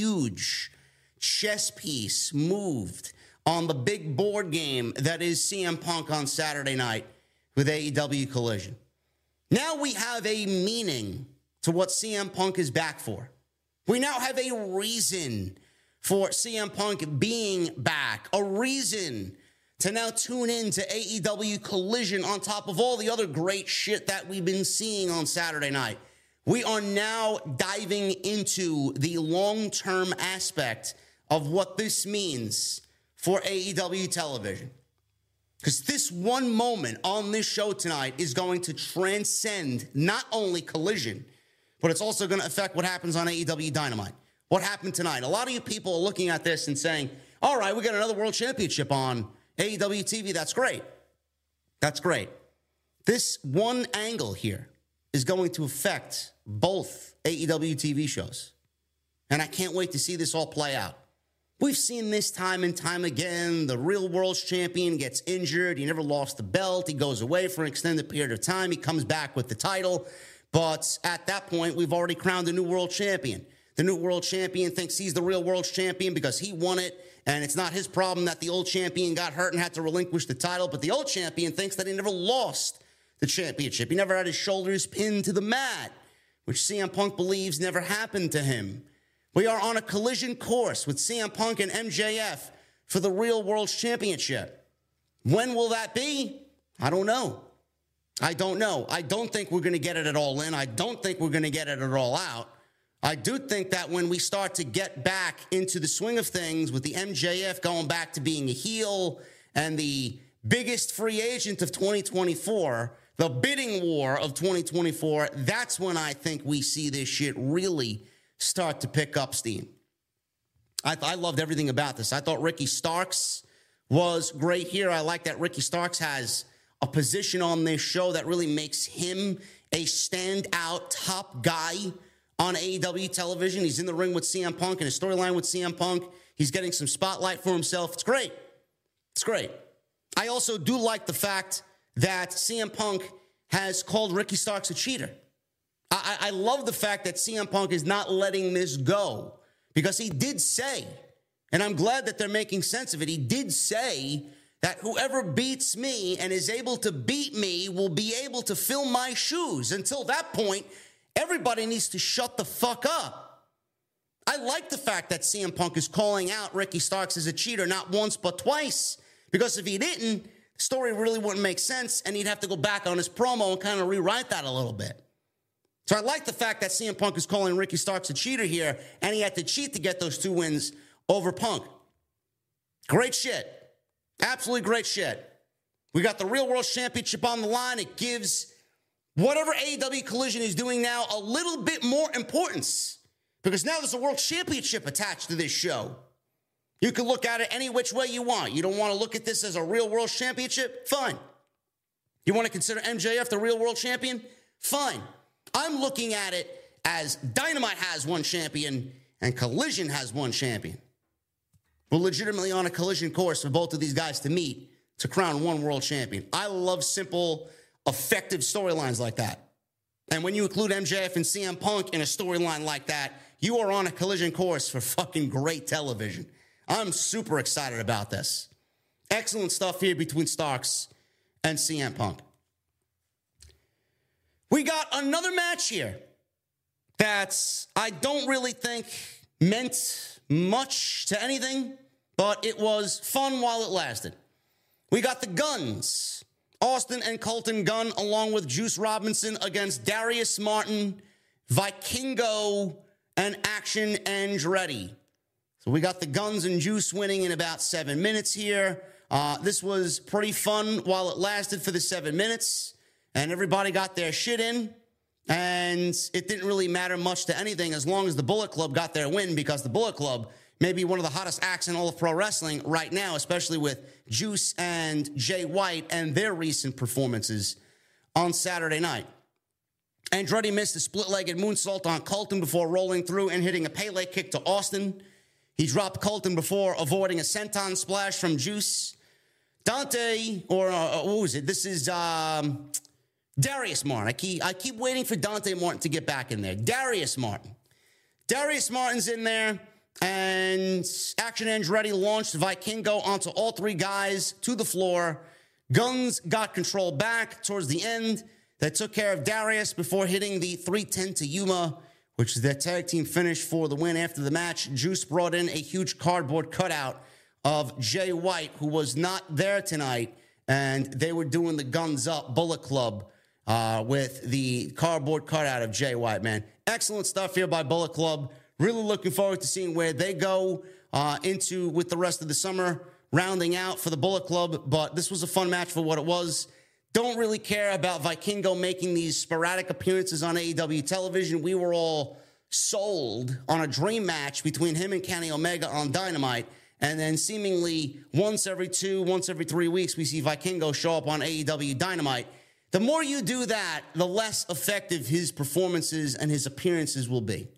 huge chess piece moved on the big board game that is C M Punk on Saturday night with A E W Collision. Now we have a meaning to what C M Punk is back for. We now have a reason for C M Punk being back, a reason to now tune in to A E W Collision on top of all the other great shit that we've been seeing on Saturday night. We are now diving into the long-term aspect of what this means for A E W television. Because this one moment on this show tonight is going to transcend not only Collision, but it's also going to affect what happens on A E W Dynamite. What happened tonight? A lot of you people are looking at this and saying, all right, we got another world championship on A E W T V. That's great. That's great. This one angle here is going to affect both A E W T V shows. And I can't wait to see this all play out. We've seen this time and time again. The real world's champion gets injured. He never lost the belt. He goes away for an extended period of time. He comes back with the title. But at that point, we've already crowned a new world champion. The new world champion thinks he's the real world's champion because he won it. And it's not his problem that the old champion got hurt and had to relinquish the title. But the old champion thinks that he never lost the championship. He never had his shoulders pinned to the mat, which C M Punk believes never happened to him. We are on a collision course with C M Punk and M J F for the real world's championship. When will that be? I don't know. I don't know. I don't think we're going to get it at all in. I don't think we're going to get it at all out. I do think that when we start to get back into the swing of things with the M J F going back to being a heel and the biggest free agent of twenty twenty-four, the bidding war of twenty twenty-four, that's when I think we see this shit really start to pick up steam. I, th- I loved everything about this. I thought Ricky Starks was great here. I like that Ricky Starks has a position on this show that really makes him a standout top guy on A E W television. He's in the ring with C M Punk and his storyline with C M Punk. He's getting some spotlight for himself. It's great. It's great. I also do like the fact that C M Punk has called Ricky Starks a cheater. I, I love the fact that C M Punk is not letting this go because he did say, and I'm glad that they're making sense of it, he did say that whoever beats me and is able to beat me will be able to fill my shoes. Until that point, everybody needs to shut the fuck up. I like the fact that C M Punk is calling out Ricky Starks as a cheater, not once but twice, because if he didn't, the story really wouldn't make sense, and he'd have to go back on his promo and kind of rewrite that a little bit. So I like the fact that C M Punk is calling Ricky Starks a cheater here, and he had to cheat to get those two wins over Punk. Great shit. Absolutely great shit. We got the Real World Championship on the line. It gives whatever A E W Collision is doing now a little bit more importance, because now there's a World Championship attached to this show. You can look at it any which way you want. You don't want to look at this as a Real World Championship? Fine. You want to consider M J F the Real World Champion? Fine. I'm looking at it as Dynamite has one champion and Collision has one champion. We're legitimately on a collision course for both of these guys to meet to crown one world champion. I love simple, effective storylines like that. And when you include M J F and C M Punk in a storyline like that, you are on a collision course for fucking great television. I'm super excited about this. Excellent stuff here between Starks and C M Punk. We got another match here that's, I don't really think meant much to anything, but it was fun while it lasted. We got the Guns, Austin and Colton Gunn, along with Juice Robinson against Darius Martin, Vikingo, and Action Andretti. So we got the Guns and Juice winning in about seven minutes here. Uh, this was pretty fun while it lasted for the seven minutes, and everybody got their shit in. And it didn't really matter much to anything as long as the Bullet Club got their win, because the Bullet Club may be one of the hottest acts in all of pro wrestling right now, especially with Juice and Jay White and their recent performances on Saturday night. Andretti missed a split-legged moonsault on Colton before rolling through and hitting a Pele kick to Austin. He dropped Colton before avoiding a senton splash from Juice. Dante, or uh, what was it? This is... Um, Darius Martin. I keep, I keep waiting for Dante Martin to get back in there. Darius Martin. Darius Martin's in there, and Action Andretti launched Vikingo onto all three guys to the floor. Guns got control back towards the end. They took care of Darius before hitting the three ten to Yuma, which is their tag team finish for the win. After the match, Juice brought in a huge cardboard cutout of Jay White, who was not there tonight, and they were doing the Guns Up Bullet Club Uh, with the cardboard cutout of Jay White, man. Excellent stuff here by Bullet Club. Really looking forward to seeing where they go uh, into with the rest of the summer, rounding out for the Bullet Club. But this was a fun match for what it was. Don't really care about Vikingo making these sporadic appearances on A E W television. We were all sold on a dream match between him and Kenny Omega on Dynamite. And then seemingly once every two, once every three weeks, we see Vikingo show up on A E W Dynamite. The more you do that, the less effective his performances and his appearances will be.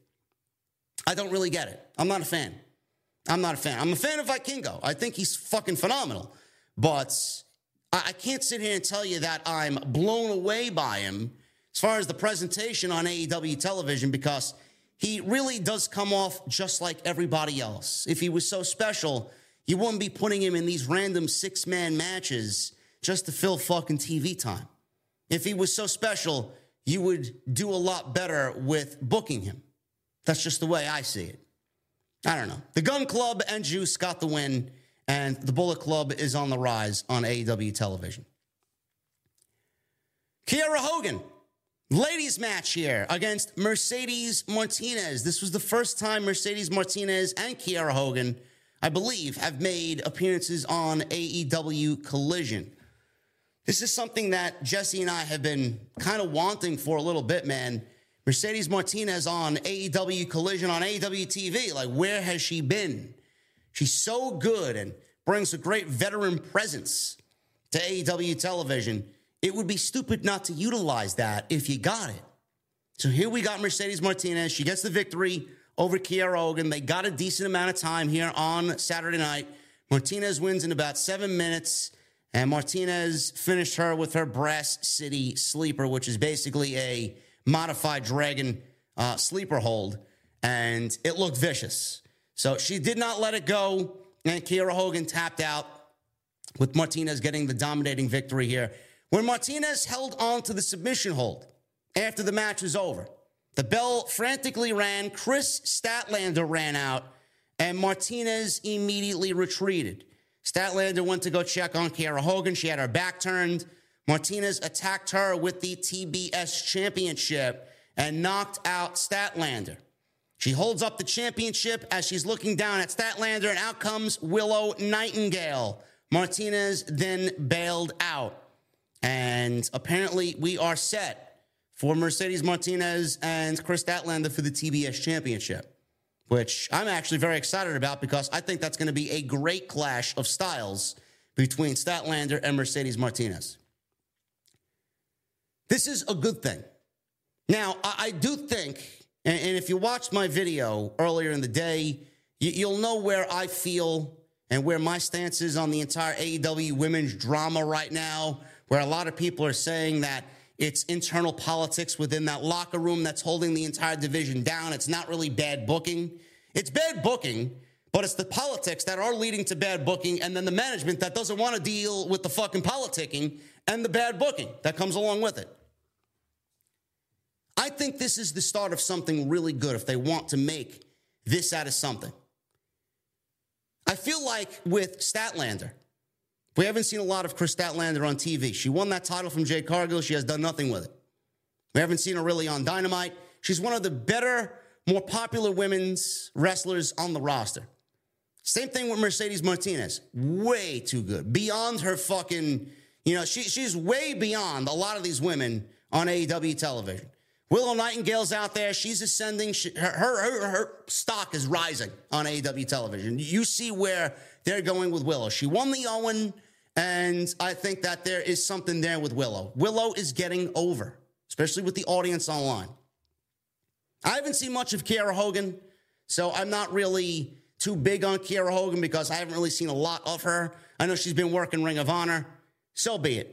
I don't really get it. I'm not a fan. I'm not a fan. I'm a fan of Vikingo. I think he's fucking phenomenal. But I can't sit here and tell you that I'm blown away by him as far as the presentation on A E W television, because he really does come off just like everybody else. If he was so special, you wouldn't be putting him in these random six-man matches just to fill fucking T V time. If he was so special, you would do a lot better with booking him. That's just the way I see it. I don't know. The Gun Club and Juice got the win, and the Bullet Club is on the rise on A E W television. Kiera Hogan, ladies match here against Mercedes Martinez. This was the first time Mercedes Martinez and Kiera Hogan, I believe, have made appearances on A E W Collision. This is something that Jesse and I have been kind of wanting for a little bit, man. Mercedes Martinez on A E W Collision on A E W T V. Like, where has she been? She's so good and brings a great veteran presence to A E W television. It would be stupid not to utilize that if you got it. So here we got Mercedes Martinez. She gets the victory over Kiera Hogan. They got a decent amount of time here on Saturday night. Martinez wins in about seven minutes. And Martinez finished her with her Brass City Sleeper, which is basically a modified Dragon uh, sleeper hold. And it looked vicious. So she did not let it go. And Kiera Hogan tapped out with Martinez getting the dominating victory here. When Martinez held on to the submission hold after the match was over, the bell frantically rang. Chris Statlander ran out. And Martinez immediately retreated. Statlander went to go check on Kiera Hogan. She had her back turned. Martinez attacked her with the T B S championship and knocked out Statlander. She holds up the championship as she's looking down at Statlander, and out comes Willow Nightingale. Martinez then bailed out. And apparently we are set for Mercedes Martinez and Chris Statlander for the T B S championship, which I'm actually very excited about because I think that's going to be a great clash of styles between Statlander and Mercedes Martinez. This is a good thing. Now, I, I do think, and, and if you watched my video earlier in the day, you, you'll know where I feel and where my stance is on the entire A E W women's drama right now, where a lot of people are saying that it's internal politics within that locker room that's holding the entire division down. It's not really bad booking. It's bad booking, but it's the politics that are leading to bad booking, and then the management that doesn't want to deal with the fucking politicking and the bad booking that comes along with it. I think this is the start of something really good if they want to make this out of something. I feel like with Statlander, we haven't seen a lot of Chris Statlander on T V. She won that title from Jade Cargill. She has done nothing with it. We haven't seen her really on Dynamite. She's one of the better, more popular women's wrestlers on the roster. Same thing with Mercedes Martinez. Way too good. Beyond her fucking, you know, she, she's way beyond a lot of these women on A E W television. Willow Nightingale's out there. She's ascending. She, her, her, her stock is rising on A E W television. You see where they're going with Willow. She won the Owen, and I think that there is something there with Willow. Willow is getting over, especially with the audience online. I haven't seen much of Kiera Hogan, so I'm not really too big on Kiera Hogan because I haven't really seen a lot of her. I know she's been working Ring of Honor. So be it.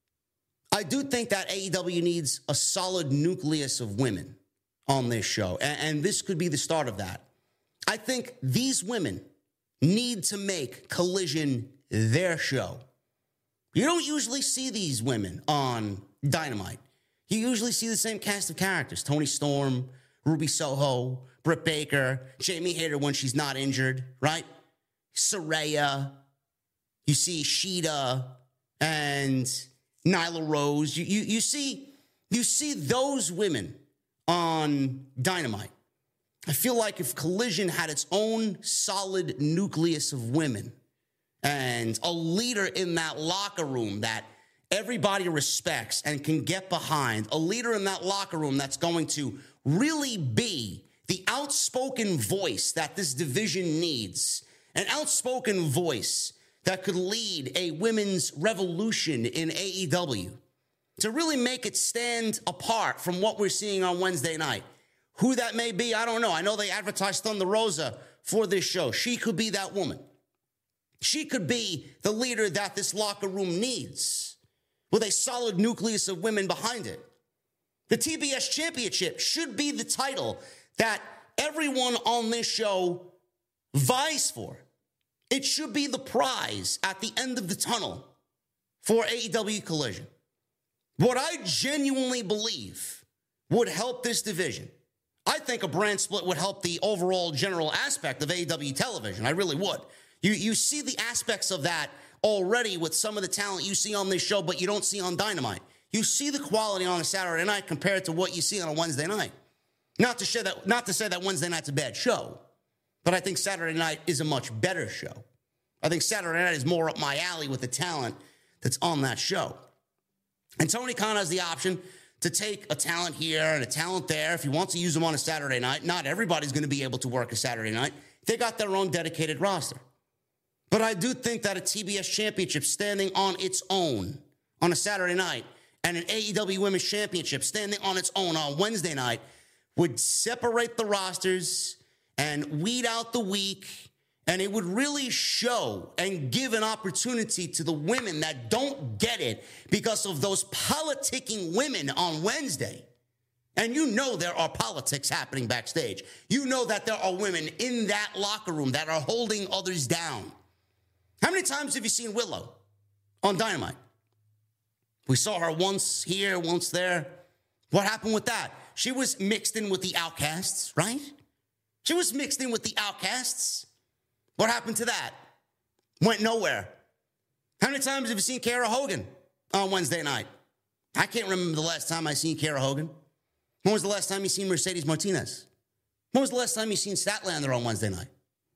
I do think that A E W needs a solid nucleus of women on this show, and, and this could be the start of that. I think these women need to make Collision their show. You don't usually see these women on Dynamite. You usually see the same cast of characters. Toni Storm, Ruby Soho, Britt Baker, Jamie Hayter when she's not injured, right? Saraya. You see Shida and Nyla Rose. You, you, you see, you see those women on Dynamite. I feel like if Collision had its own solid nucleus of women and a leader in that locker room that everybody respects and can get behind, a leader in that locker room that's going to really be the outspoken voice that this division needs, an outspoken voice that could lead a women's revolution in A E W to really make it stand apart from what we're seeing on Wednesday night. Who that may be, I don't know. I know they advertised Thunder Rosa for this show. She could be that woman. She could be the leader that this locker room needs with a solid nucleus of women behind it. The T B S Championship should be the title that everyone on this show vies for. It should be the prize at the end of the tunnel for A E W Collision. What I genuinely believe would help this division, I think a brand split would help the overall general aspect of A E W television. I really would. You, you see the aspects of that already with some of the talent you see on this show, but you don't see on Dynamite. You see the quality on a Saturday night compared to what you see on a Wednesday night. Not to, say that, not to say that Wednesday night's a bad show, but I think Saturday night is a much better show. I think Saturday night is more up my alley with the talent that's on that show. And Tony Khan has the option to take a talent here and a talent there if he wants to use them on a Saturday night. Not everybody's going to be able to work a Saturday night. They got their own dedicated roster. But I do think that a T B S championship standing on its own on a Saturday night and an A E W Women's Championship standing on its own on Wednesday night would separate the rosters and weed out the weak, and it would really show and give an opportunity to the women that don't get it because of those politicking women on Wednesday. And you know there are politics happening backstage. You know that there are women in that locker room that are holding others down. How many times have you seen Willow on Dynamite? We saw her once here, once there. What happened with that? She was mixed in with the Outcasts, right? She was mixed in with the Outcasts. What happened to that? Went nowhere. How many times have you seen Kiera Hogan on Wednesday night? I can't remember the last time I seen Kiera Hogan. When was the last time you seen Mercedes Martinez? When was the last time you seen Statlander on Wednesday night?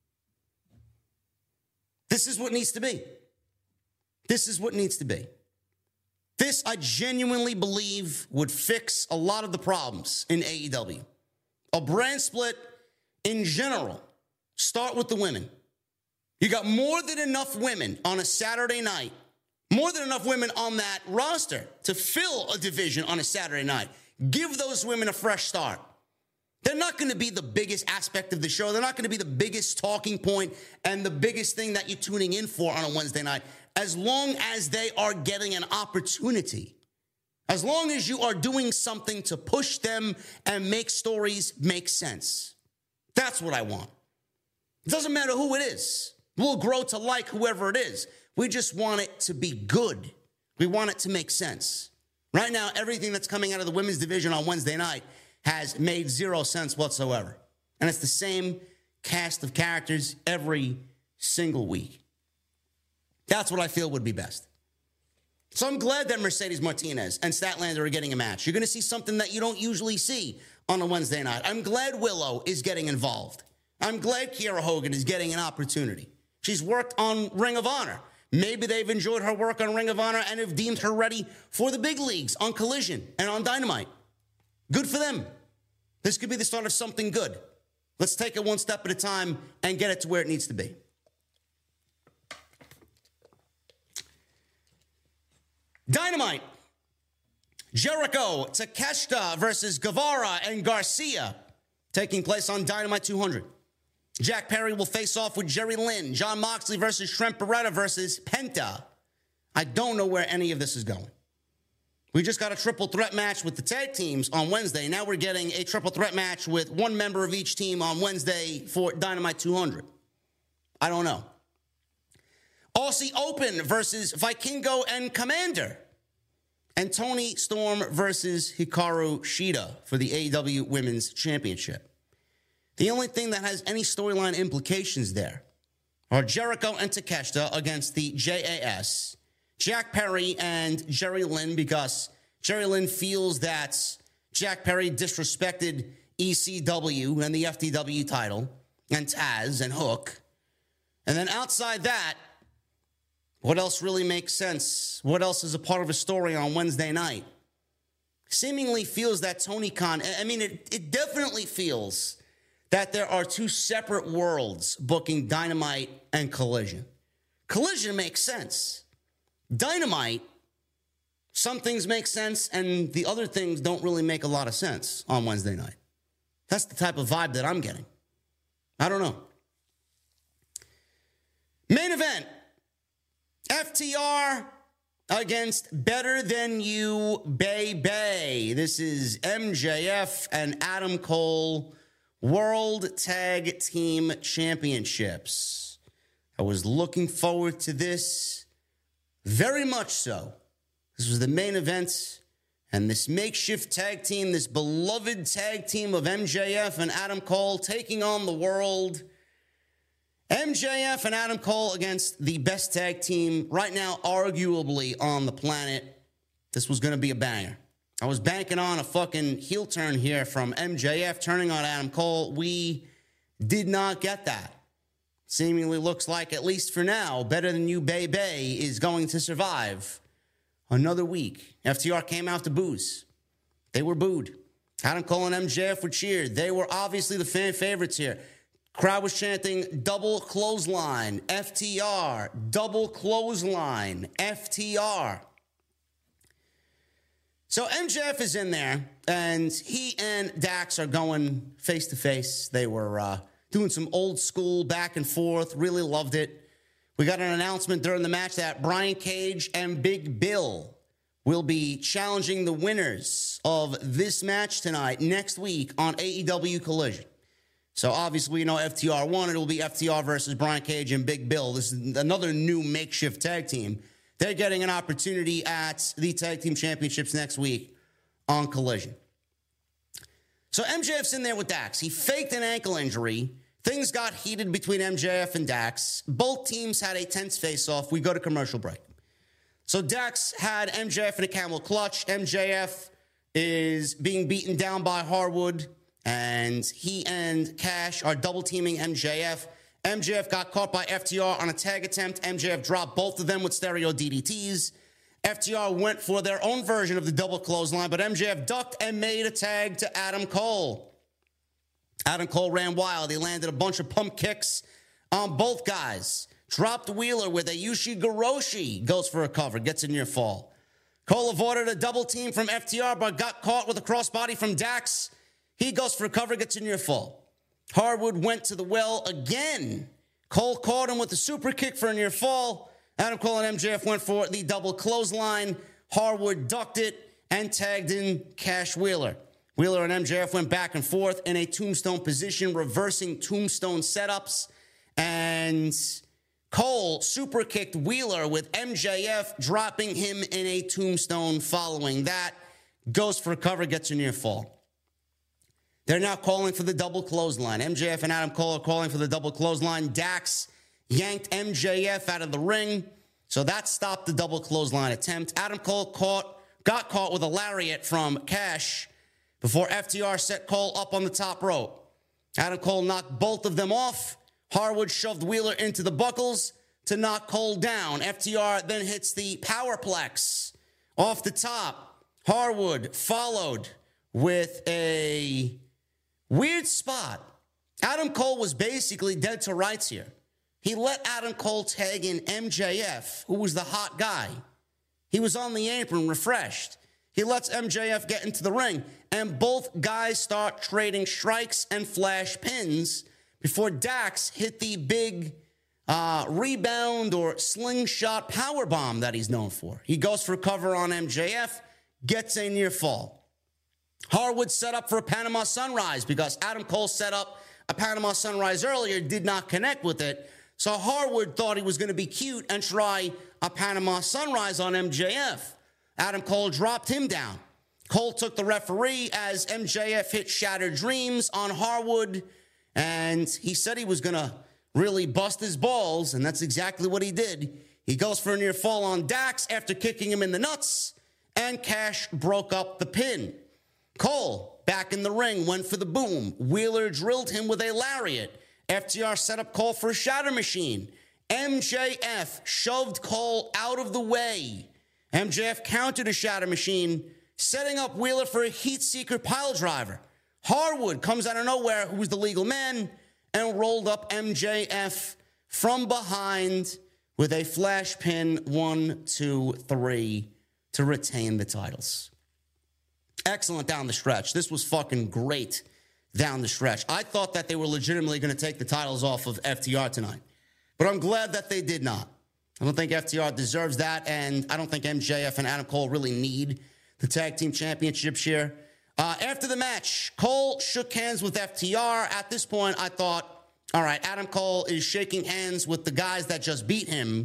This is what needs to be. This is what needs to be. This, I genuinely believe, would fix a lot of the problems in A E W. A brand split in general. Start with the women. You got more than enough women on a Saturday night, more than enough women on that roster to fill a division on a Saturday night. Give those women a fresh start. They're not going to be the biggest aspect of the show. They're not going to be the biggest talking point and the biggest thing that you're tuning in for on a Wednesday night. As long as they are getting an opportunity, as long as you are doing something to push them and make stories make sense. That's what I want. It doesn't matter who it is. We'll grow to like whoever it is. We just want it to be good. We want it to make sense. Right now, everything that's coming out of the women's division on Wednesday night has made zero sense whatsoever. And it's the same cast of characters every single week. That's what I feel would be best. So I'm glad that Mercedes Martinez and Statlander are getting a match. You're going to see something that you don't usually see on a Wednesday night. I'm glad Willow is getting involved. I'm glad Kiera Hogan is getting an opportunity. She's worked on Ring of Honor. Maybe they've enjoyed her work on Ring of Honor and have deemed her ready for the big leagues on Collision and on Dynamite. Good for them. This could be the start of something good. Let's take it one step at a time and get it to where it needs to be. Dynamite. Jericho, Takeshita versus Guevara and Garcia, taking place on Dynamite two hundred. Jack Perry will face off with Jerry Lynn. Jon Moxley versus Trent Beretta versus Penta. I don't know where any of this is going. We just got a triple threat match with the tag teams on Wednesday. Now we're getting a triple threat match with one member of each team on Wednesday for Dynamite two hundred. I don't know. Aussie Open versus Vikingo and Commander. And Tony Storm versus Hikaru Shida for the A E W Women's Championship. The only thing that has any storyline implications there are Jericho and Takeshita against the J A S, Jack Perry and Jerry Lynn, because Jerry Lynn feels that Jack Perry disrespected E C W and the F T W title, and Taz and Hook. And then outside that, what else really makes sense? What else is a part of a story on Wednesday night? Seemingly feels that Tony Khan, I mean, it, it definitely feels that there are two separate worlds booking Dynamite and Collision. Collision makes sense. Dynamite, some things make sense, and the other things don't really make a lot of sense on Wednesday night. That's the type of vibe that I'm getting. I don't know. Main event. F T R against Better Than You, Baby. This is M J F and Adam Cole World Tag Team Championships. I was looking forward to this very much so. This was the main event, and this makeshift tag team, this beloved tag team of M J F and Adam Cole taking on the world. M J F and Adam Cole against the best tag team right now, arguably, on the planet. This was going to be a banger. I was banking on a fucking heel turn here from M J F turning on Adam Cole. We did not get that. Seemingly looks like, at least for now, Better Than You, Baby is going to survive another week. F T R came out to boos. They were booed. Adam Cole and M J F were cheered. They were obviously the fan favorites here. Crowd was chanting, double clothesline, F T R, double clothesline, F T R. So M J F is in there, and he and Dax are going face-to-face. They were uh, doing some old school back and forth, really loved it. We got an announcement during the match that Brian Cage and Big Bill will be challenging the winners of this match tonight, next week on A E W Collision. So obviously, you know, F T R won. It will be F T R versus Brian Cage and Big Bill. This is another new makeshift tag team. They're getting an opportunity at the Tag Team Championships next week on Collision. So M J F's in there with Dax. He faked an ankle injury. Things got heated between M J F and Dax. Both teams had a tense face-off. We go to commercial break. So Dax had M J F in a camel clutch. M J F is being beaten down by Harwood, and he and Cash are double-teaming M J F. M J F got caught by F T R on a tag attempt. M J F dropped both of them with stereo D D Ts. F T R went for their own version of the double clothesline, but M J F ducked and made a tag to Adam Cole. Adam Cole ran wild. He landed a bunch of pump kicks on both guys. Dropped Wheeler with a Ushigoroshi. Goes for a cover. Gets a near fall. Cole avoided a double team from F T R, but got caught with a crossbody from Dax. He goes for a cover. Gets a near fall. Harwood went to the well again. Cole caught him with a super kick for a near fall. Adam Cole and M J F went for the double clothesline. Harwood ducked it and tagged in Cash Wheeler. Wheeler and M J F went back and forth in a tombstone position, reversing tombstone setups. And Cole super kicked Wheeler with M J F dropping him in a tombstone following that. Goes for a cover, gets a near fall. They're now calling for the double clothesline. M J F and Adam Cole are calling for the double clothesline. Dax yanked M J F out of the ring, so that stopped the double clothesline attempt. Adam Cole caught, got caught with a lariat from Cash before F T R set Cole up on the top rope. Adam Cole knocked both of them off. Harwood shoved Wheeler into the buckles to knock Cole down. F T R then hits the powerplex off the top. Harwood followed with a weird spot. Adam Cole was basically dead to rights here. He let Adam Cole tag in M J F, who was the hot guy. He was on the apron, refreshed. He lets M J F get into the ring, and both guys start trading strikes and flash pins before Dax hit the big uh, rebound or slingshot powerbomb that he's known for. He goes for cover on M J F, gets a near fall. Harwood set up for a Panama Sunrise because Adam Cole set up a Panama Sunrise earlier, did not connect with it. So Harwood thought he was going to be cute and try a Panama Sunrise on M J F. Adam Cole dropped him down. Cole took the referee as M J F hit Shattered Dreams on Harwood, and he said he was going to really bust his balls, and that's exactly what he did. He goes for a near fall on Dax after kicking him in the nuts, and Cash broke up the pin. Cole, back in the ring, went for the boom. Wheeler drilled him with a lariat. F T R set up Cole for a shatter machine. M J F shoved Cole out of the way. M J F countered a shatter machine, setting up Wheeler for a heat seeker pile driver. Harwood comes out of nowhere, who was the legal man, and rolled up M J F from behind with a flash pin, one, two, three, to retain the titles. Excellent down the stretch. This was fucking great down the stretch. I thought that they were legitimately going to take the titles off of F T R tonight, but I'm glad that they did not. I don't think F T R deserves that, and I don't think M J F and Adam Cole really need the tag team championships here. Uh, after the match, Cole shook hands with F T R. At this point, I thought, all right, Adam Cole is shaking hands with the guys that just beat him,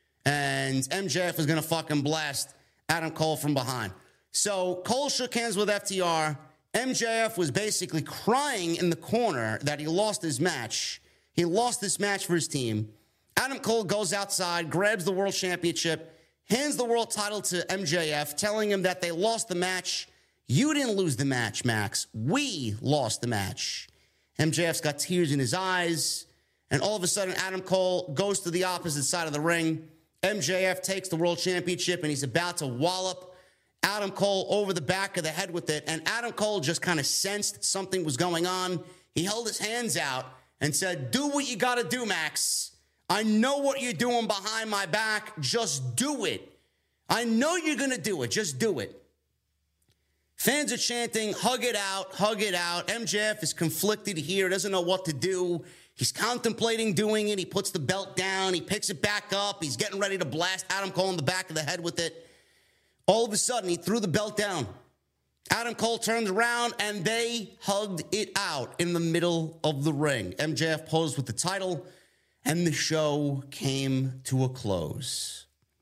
and M J F is going to fucking blast Adam Cole from behind. So Cole shook hands with F T R. M J F was basically crying in the corner that he lost his match. He lost this match for his team. Adam Cole goes outside, grabs the world championship, hands the world title to M J F, telling him that they lost the match. You didn't lose the match, Max. We lost the match. M J F's got tears in his eyes, and all of a sudden Adam Cole goes to the opposite side of the ring M J F takes the world championship, and he's about to wallop Adam Cole over the back of the head with it. And Adam Cole just kind of sensed something was going on. He held his hands out and said, do what you got to do, Max. I know what you're doing behind my back. Just do it. I know you're going to do it. Just do it. Fans are chanting, hug it out, hug it out. M J F is conflicted here, doesn't know what to do. He's contemplating doing it. He puts the belt down. He picks it back up. He's getting ready to blast Adam Cole in the back of the head with it. All of a sudden, he threw the belt down. Adam Cole turned around, and they hugged it out in the middle of the ring. M J F posed with the title, and the show came to a close.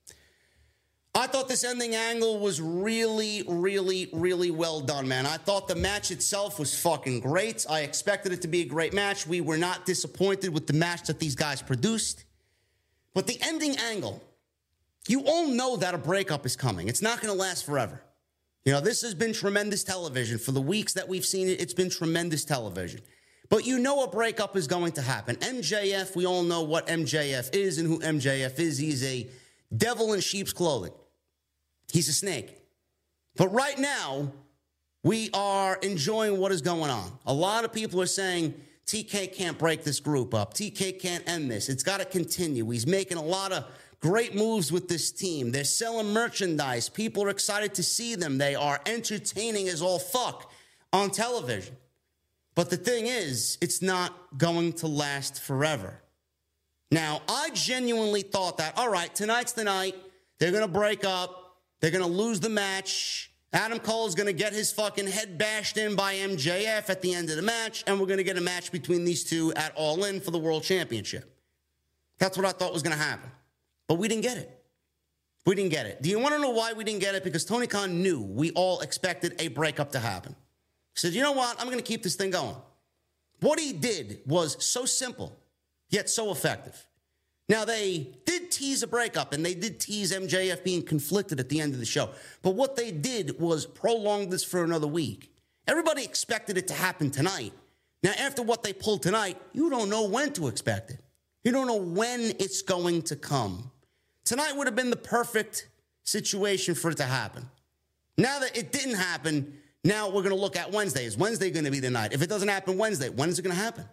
I thought this ending angle was really, really, really well done, man. I thought the match itself was fucking great. I expected it to be a great match. We were not disappointed with the match that these guys produced. But the ending angle, you all know that a breakup is coming. It's not going to last forever. You know, this has been tremendous television. For the weeks that we've seen it, it's been tremendous television. But you know a breakup is going to happen. M J F, we all know what M J F is and who M J F is. He's a devil in sheep's clothing. He's a snake. But right now, we are enjoying what is going on. A lot of people are saying T K can't break this group up. T K can't end this. It's got to continue. He's making a lot of great moves with this team. They're selling merchandise. People are excited to see them. They are entertaining as all fuck on television. But the thing is, it's not going to last forever. Now, I genuinely thought that, all right, tonight's the night. They're going to break up. They're going to lose the match. Adam Cole is going to get his fucking head bashed in by M J F at the end of the match, and we're going to get a match between these two at All In for the World Championship. That's what I thought was going to happen. But we didn't get it. We didn't get it. Do you want to know why we didn't get it? Because Tony Khan knew we all expected a breakup to happen. He said, you know what? I'm going to keep this thing going. What he did was so simple, yet so effective. Now, they did tease a breakup, and they did tease M J F being conflicted at the end of the show. But what they did was prolong this for another week. Everybody expected it to happen tonight. Now, after what they pulled tonight, you don't know when to expect it. You don't know when it's going to come. Tonight would have been the perfect situation for it to happen. Now that it didn't happen, now we're going to look at Wednesday. Is Wednesday going to be the night? If it doesn't happen Wednesday, when is it going to happen?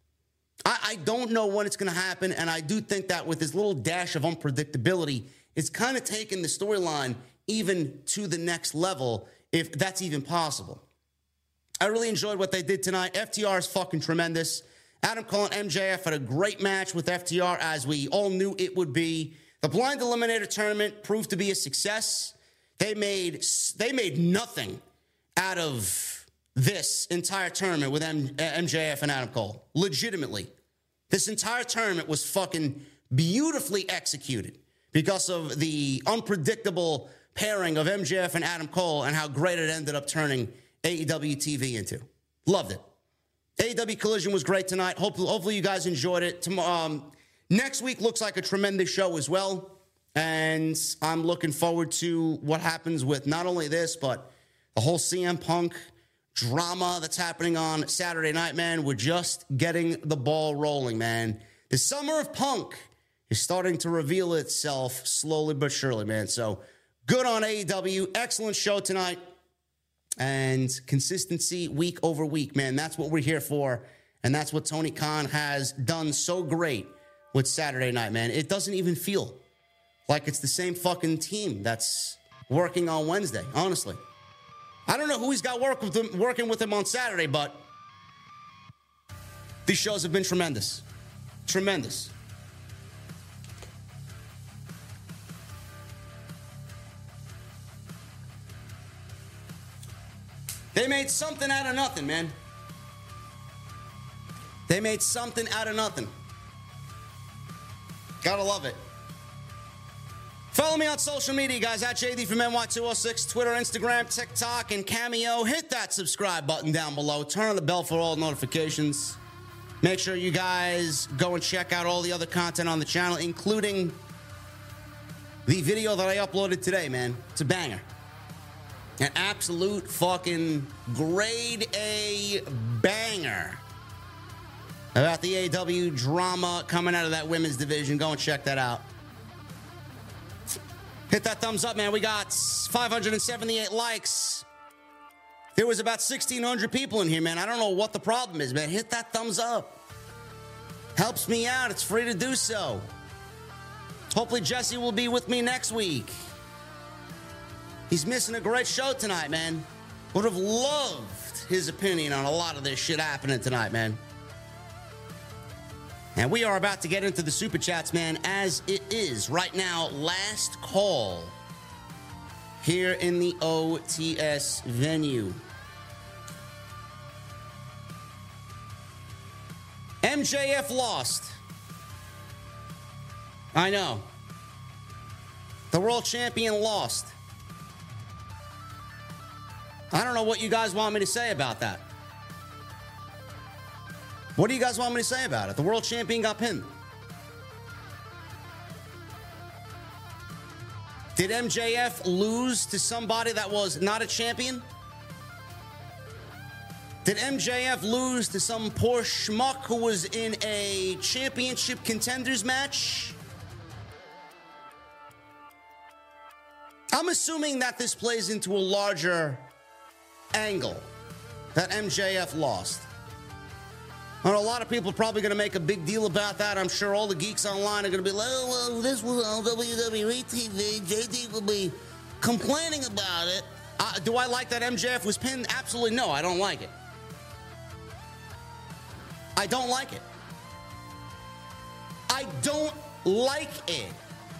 I, I don't know when it's going to happen, and I do think that with this little dash of unpredictability, it's kind of taken the storyline even to the next level, if that's even possible. I really enjoyed what they did tonight. F T R is fucking tremendous. Adam Cole and M J F had a great match with F T R, as we all knew it would be. The Blind Eliminator Tournament proved to be a success. They made they made nothing out of this entire tournament with M- MJF and Adam Cole. Legitimately. This entire tournament was fucking beautifully executed because of the unpredictable pairing of M J F and Adam Cole and how great it ended up turning A E W T V into. Loved it. A E W Collision was great tonight. Hopefully, hopefully you guys enjoyed it. Um, next week looks like a tremendous show as well. And I'm looking forward to what happens with not only this, but the whole C M Punk drama that's happening on Saturday night, man. We're just getting the ball rolling, man. The summer of Punk is starting to reveal itself slowly but surely, man. So good on A E W. Excellent show tonight. And consistency week over week, man. That's what we're here for. And that's what Tony Khan has done so great with Saturday night, man. It doesn't even feel like it's the same fucking team that's working on Wednesday, honestly. I don't know who he's got work with him, working with him on Saturday, but these shows have been tremendous. Tremendous. They made something out of nothing, man. They made something out of nothing. Gotta love it. Follow me on social media, guys, at J D from N Y two oh six, Twitter, Instagram, TikTok, and Cameo. Hit that subscribe button down below. Turn on the bell for all notifications. Make sure you guys go and check out all the other content on the channel, including the video that I uploaded today, man. It's a banger. An absolute fucking grade A banger about the A E W drama coming out of that women's division. Go and check that out. Hit that thumbs up, man. We got five hundred seventy-eight likes. There was about sixteen hundred people in here, man. I don't know what the problem is, man. Hit that thumbs up. Helps me out. It's free to do so. Hopefully Jesse will be with me next week. He's missing a great show tonight, man. Would have loved his opinion on a lot of this shit happening tonight, man. And we are about to get into the Super Chats, man, as it is right now, last call here in the O T S venue. M J F lost. I know. The world champion lost. I don't know what you guys want me to say about that. What do you guys want me to say about it? The world champion got pinned. Did M J F lose to somebody that was not a champion? Did M J F lose to some poor schmuck who was in a championship contenders match? I'm assuming that this plays into a larger angle that M J F lost. And a lot of people are probably going to make a big deal about that. I'm sure all the geeks online are going to be like, oh, well, this was on W W E T V. J D will be complaining about it. Uh, do I like that M J F was pinned? Absolutely no, I don't like it. I don't like it. I don't like it.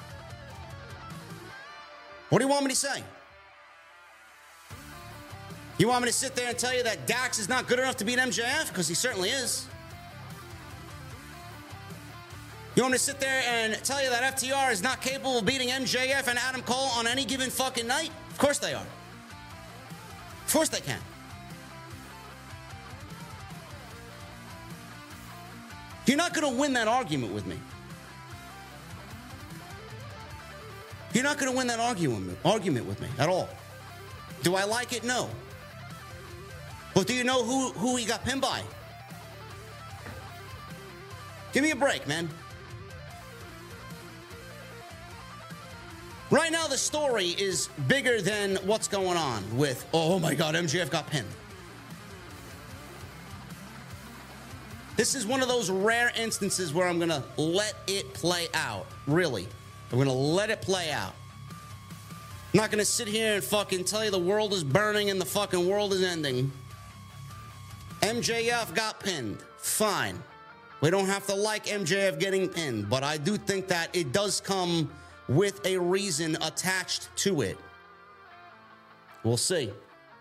What do you want me to say? You want me to sit there and tell you that Dax is not good enough to beat M J F? Because he certainly is. You want me to sit there and tell you that F T R is not capable of beating M J F and Adam Cole on any given fucking night? Of course they are. Of course they can. You're not going to win that argument with me. You're not going to win that argument, argument with me at all. Do I like it? No. But do you know who, who he got pinned by? Give me a break, man. Right now, the story is bigger than what's going on with, oh my God, M J F got pinned. This is one of those rare instances where I'm going to let it play out. Really. I'm going to let it play out. I'm not going to sit here and fucking tell you the world is burning and the fucking world is ending. M J F got pinned. Fine. We don't have to like M J F getting pinned, but I do think that it does come with a reason attached to it. We'll see.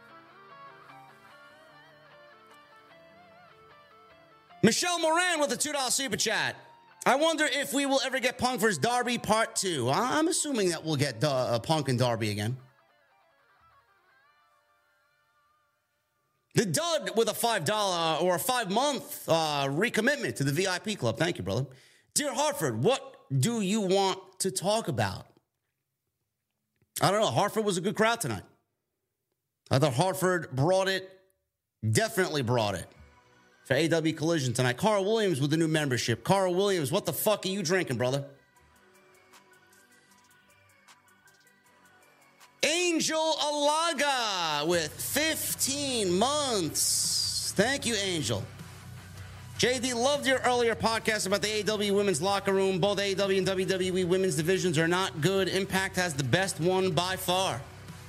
Michelle Moran with a two dollar super chat. I wonder if we will ever get Punk versus Darby part two. I'm assuming that we'll get uh, Punk and Darby again. The Dud with a five dollar or a five-month uh, recommitment to the V I P club. Thank you, brother. Dear Hartford, what do you want to talk about? I don't know. Hartford was a good crowd tonight. I thought Hartford brought it, definitely brought it. For A W Collision tonight. Carl Williams with the new membership. Carl Williams, what the fuck are you drinking, brother? Angel Alaga with fifteen months. Thank you, Angel. J D, loved your earlier podcast about the A E W women's locker room. Both A E W and W W E women's divisions are not good. Impact has the best one by far.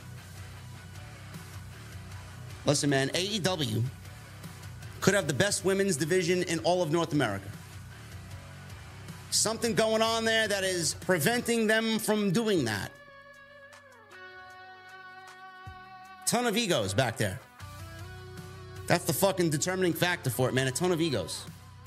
Listen, man, A E W could have the best women's division in all of North America. Something going on there that is preventing them from doing that. Ton of egos back there. That's the fucking determining factor for it, man. A ton of egos.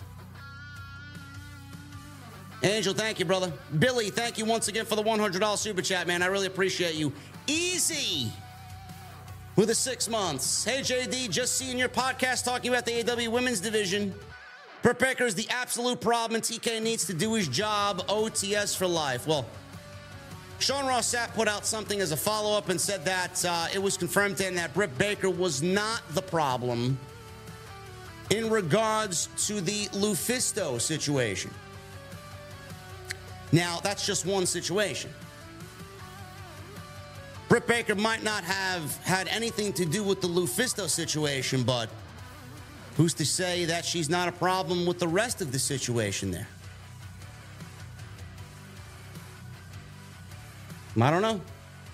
Angel, thank you, brother. Billy, thank you once again for the one hundred dollar super chat, man. I really appreciate you. Easy with the six months. Hey, J D, just seeing your podcast talking about the A E W women's division. Britt Baker is the absolute problem, and T K needs to do his job. O T S for life. Well, Sean Ross Sapp put out something as a follow-up and said that uh, it was confirmed then that Britt Baker was not the problem in regards to the Lufisto situation. Now, that's just one situation. Britt Baker might not have had anything to do with the Lufisto situation, but who's to say that she's not a problem with the rest of the situation there? I don't know.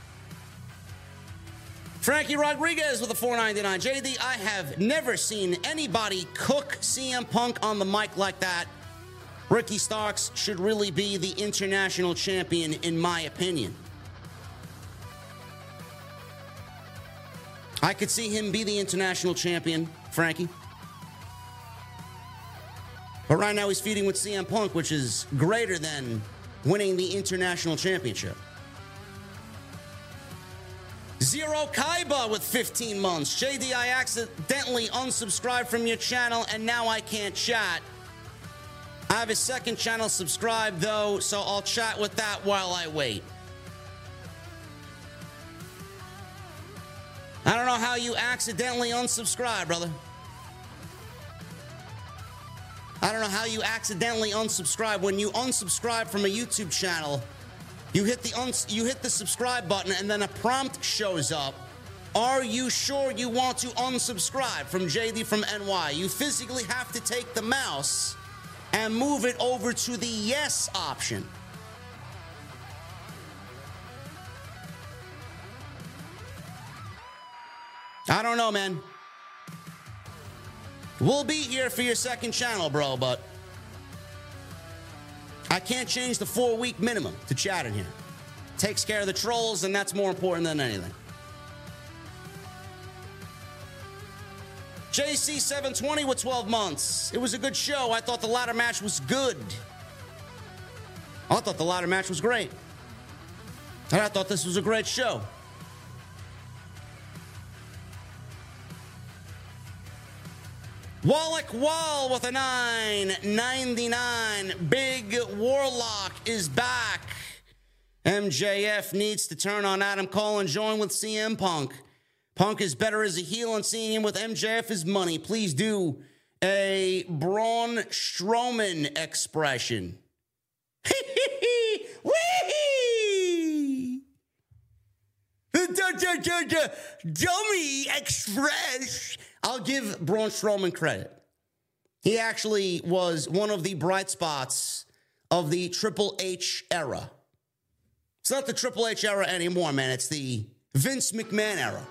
Frankie Rodriguez with a four ninety-nine. J D, I have never seen anybody cook C M Punk on the mic like that. Ricky Starks should really be the international champion, in my opinion. I could see him be the international champion, Frankie. But right now he's feuding with C M Punk, which is greater than winning the international championship. Zero Kaiba with fifteen months. J D, I accidentally unsubscribed from your channel and now I can't chat. I have a second channel subscribed though, so I'll chat with that while I wait. I don't know how you accidentally unsubscribe, brother. I don't know how you accidentally unsubscribe. When you unsubscribe from a YouTube channel, you hit the uns- you hit the subscribe button and then a prompt shows up. Are you sure you want to unsubscribe from J D from N Y? You physically have to take the mouse and move it over to the yes option. I don't know, man. We'll be here for your second channel, bro, but I can't change the four-week minimum to chat in here. Takes care of the trolls, and that's more important than anything. J C seven twenty with twelve months. It was a good show. I thought the ladder match was good. I thought the ladder match was great. And I thought this was a great show. Wallach Wall with a nine ninety-nine. Big Warlock is back. M J F needs to turn on Adam Cole and join with C M Punk. Punk is better as a heel, and seeing him with M J F is money. Please do a Braun Strowman expression. Dummy Express. I'll give Braun Strowman credit. He actually was one of the bright spots of the Triple H era. It's not the Triple H era anymore, man. It's the Vince McMahon era.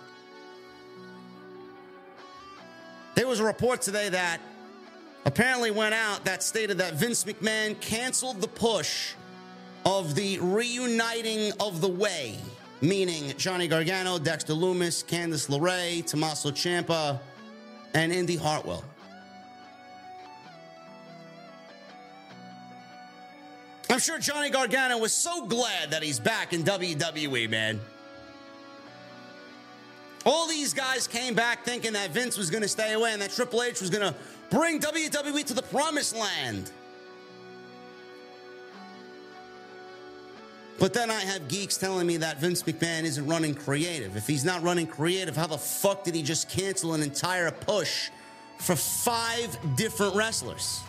There was a report today that apparently went out that stated that Vince McMahon canceled the push of the reuniting of the Way, meaning Johnny Gargano, Dexter Lumis, Candice LeRae, Tommaso Ciampa, and Indy Hartwell. I'm sure Johnny Gargano was so glad that he's back in W W E, man. All these guys came back thinking that Vince was going to stay away and that Triple H was going to bring W W E to the promised land. But then I have geeks telling me that Vince McMahon isn't running creative. If he's not running creative, how the fuck did he just cancel an entire push for five different wrestlers?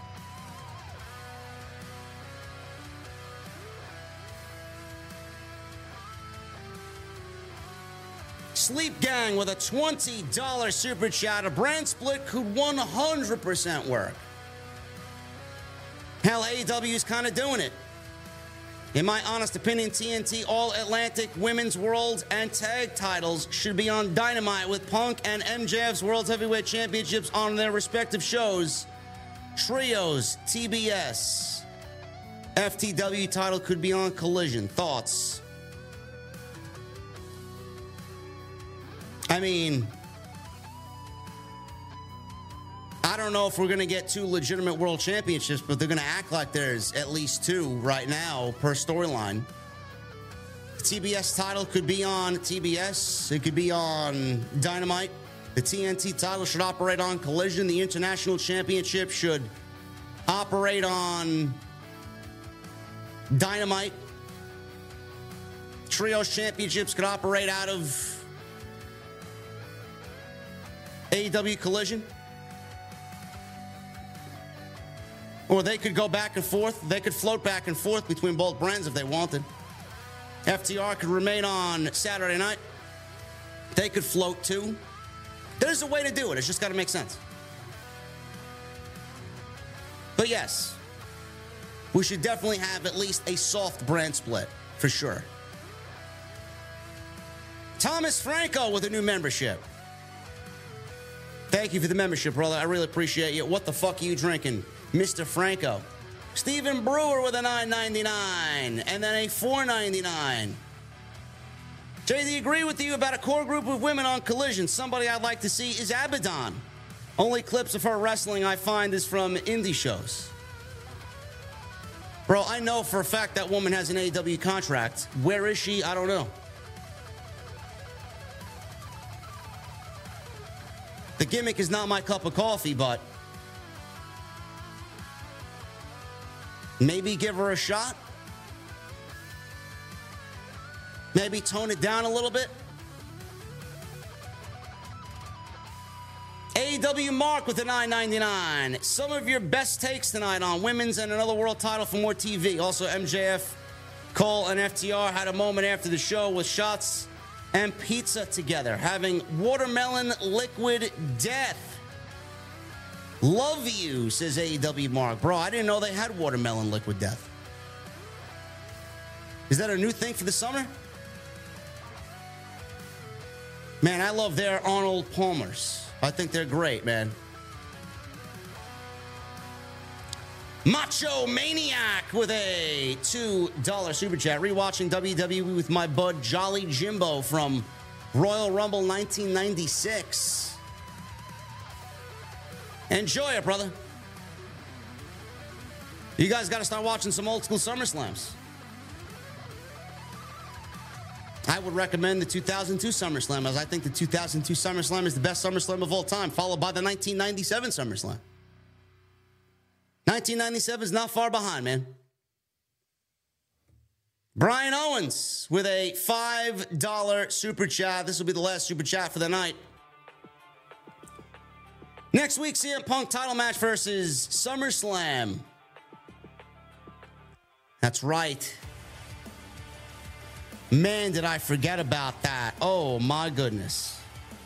Sleep Gang with a twenty dollars super chat. A brand split could one hundred percent work. Hell, A E W is kind of doing it. In my honest opinion, T N T All-Atlantic Women's World and Tag titles should be on Dynamite, with Punk and M J F's World Heavyweight Championships on their respective shows. Trios, T B S. F T W title could be on Collision. Thoughts? I mean, I don't know if we're going to get two legitimate world championships, but they're going to act like there's at least two right now per storyline. The T B S title could be on T B S. It could be on Dynamite. The T N T title should operate on Collision. The International Championship should operate on Dynamite. Trios Championships could operate out of A E W Collision. Or they could go back and forth. They could float back and forth between both brands if they wanted. F T R could remain on Saturday night. They could float too. There's a way to do it. It's just got to make sense. But yes, we should definitely have at least a soft brand split, for sure. Thomas Franco with a new membership. Thank you for the membership, brother. I really appreciate you. What the fuck are you drinking, Mister Franco? Stephen Brewer with a nine ninety-nine and then a four ninety-nine. J D, agree with you about a core group of women on Collision. Somebody I'd like to see is Abaddon. Only clips of her wrestling I find is from indie shows. Bro, I know for a fact that woman has an A E W contract. Where is she? I don't know. The gimmick is not my cup of coffee, but maybe give her a shot. Maybe tone it down a little bit. A E W Mark with a nine ninety-nine. Some of your best takes tonight on women's and another world title for more T V. Also, M J F, Cole, and F T R had a moment after the show with shots and pizza together, having watermelon liquid death. Love you, says A E W Mark. Bro, I didn't know they had watermelon liquid death. Is that a new thing for the summer? Man, I love their Arnold Palmers. I think they're great, man. Macho Maniac with a two dollar super chat. Rewatching W W E with my bud Jolly Jimbo from Royal Rumble nineteen ninety-six. Enjoy it, brother. You guys got to start watching some old school SummerSlams. I would recommend the two thousand two SummerSlam, as I think the two thousand two SummerSlam is the best SummerSlam of all time, followed by the nineteen ninety-seven SummerSlam. nineteen ninety-seven is not far behind, man. Brian Owens with a five dollar super chat. This will be the last super chat for the night. Next week, C M Punk title match versus SummerSlam. That's right. Man, did I forget about that. Oh, my goodness.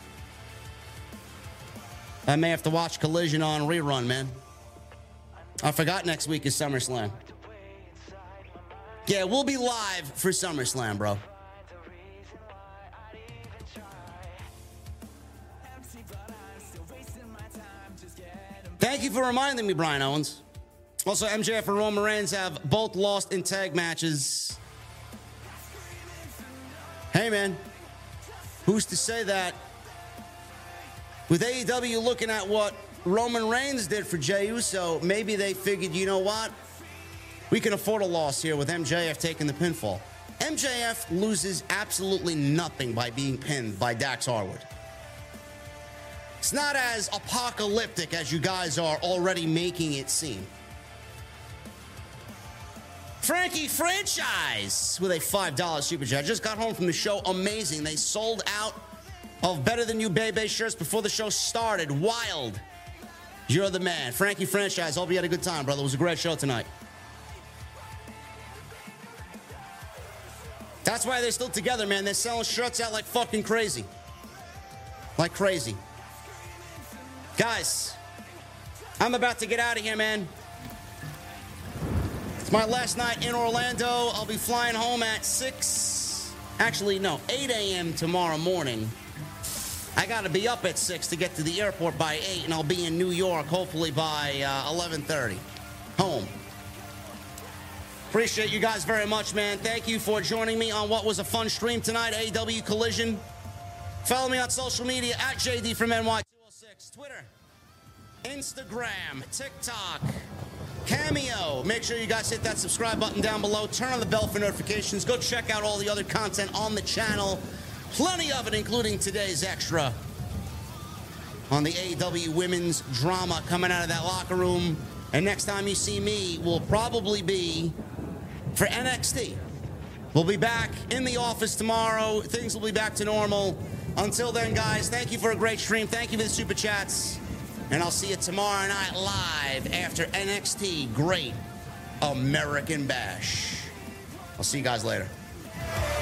I may have to watch Collision on rerun, man. I forgot next week is SummerSlam. Yeah, we'll be live for SummerSlam, bro. Thank you for reminding me, Brian Owens. Also, M J F and Roman Reigns have both lost in tag matches. Hey, man, who's to say that with A E W looking at what Roman Reigns did for Jey Uso, maybe they figured, you know what? We can afford a loss here with M J F taking the pinfall. M J F loses absolutely nothing by being pinned by Dax Harwood. It's not as apocalyptic as you guys are already making it seem. Frankie Franchise with a five dollar super chat. Just got home from the show. Amazing. They sold out of Better Than You Bebe shirts before the show started. Wild. You're the man. Frankie Franchise. Hope you had a good time, brother. It was a great show tonight. That's why they're still together, man. They're selling shirts out like fucking crazy. Like crazy. Guys, I'm about to get out of here, man. It's my last night in Orlando. I'll be flying home at six. Actually, no, eight a.m. tomorrow morning. I got to be up at six to get to the airport by eight, and I'll be in New York hopefully by uh, eleven thirty. Home. Appreciate you guys very much, man. Thank you for joining me on what was a fun stream tonight, A E W Collision. Follow me on social media at J D from N Y two oh six. Twitter, Instagram, TikTok, Cameo. Make sure you guys hit that subscribe button down below. Turn on the bell for notifications. Go check out all the other content on the channel. Plenty of it, including today's extra on the A E W women's drama coming out of that locker room. And next time you see me will probably be for N X T. We'll be back in the office tomorrow. Things will be back to normal. Until then, guys, thank you for a great stream. Thank you for the super chats. And I'll see you tomorrow night live after N X T Great American Bash. I'll see you guys later.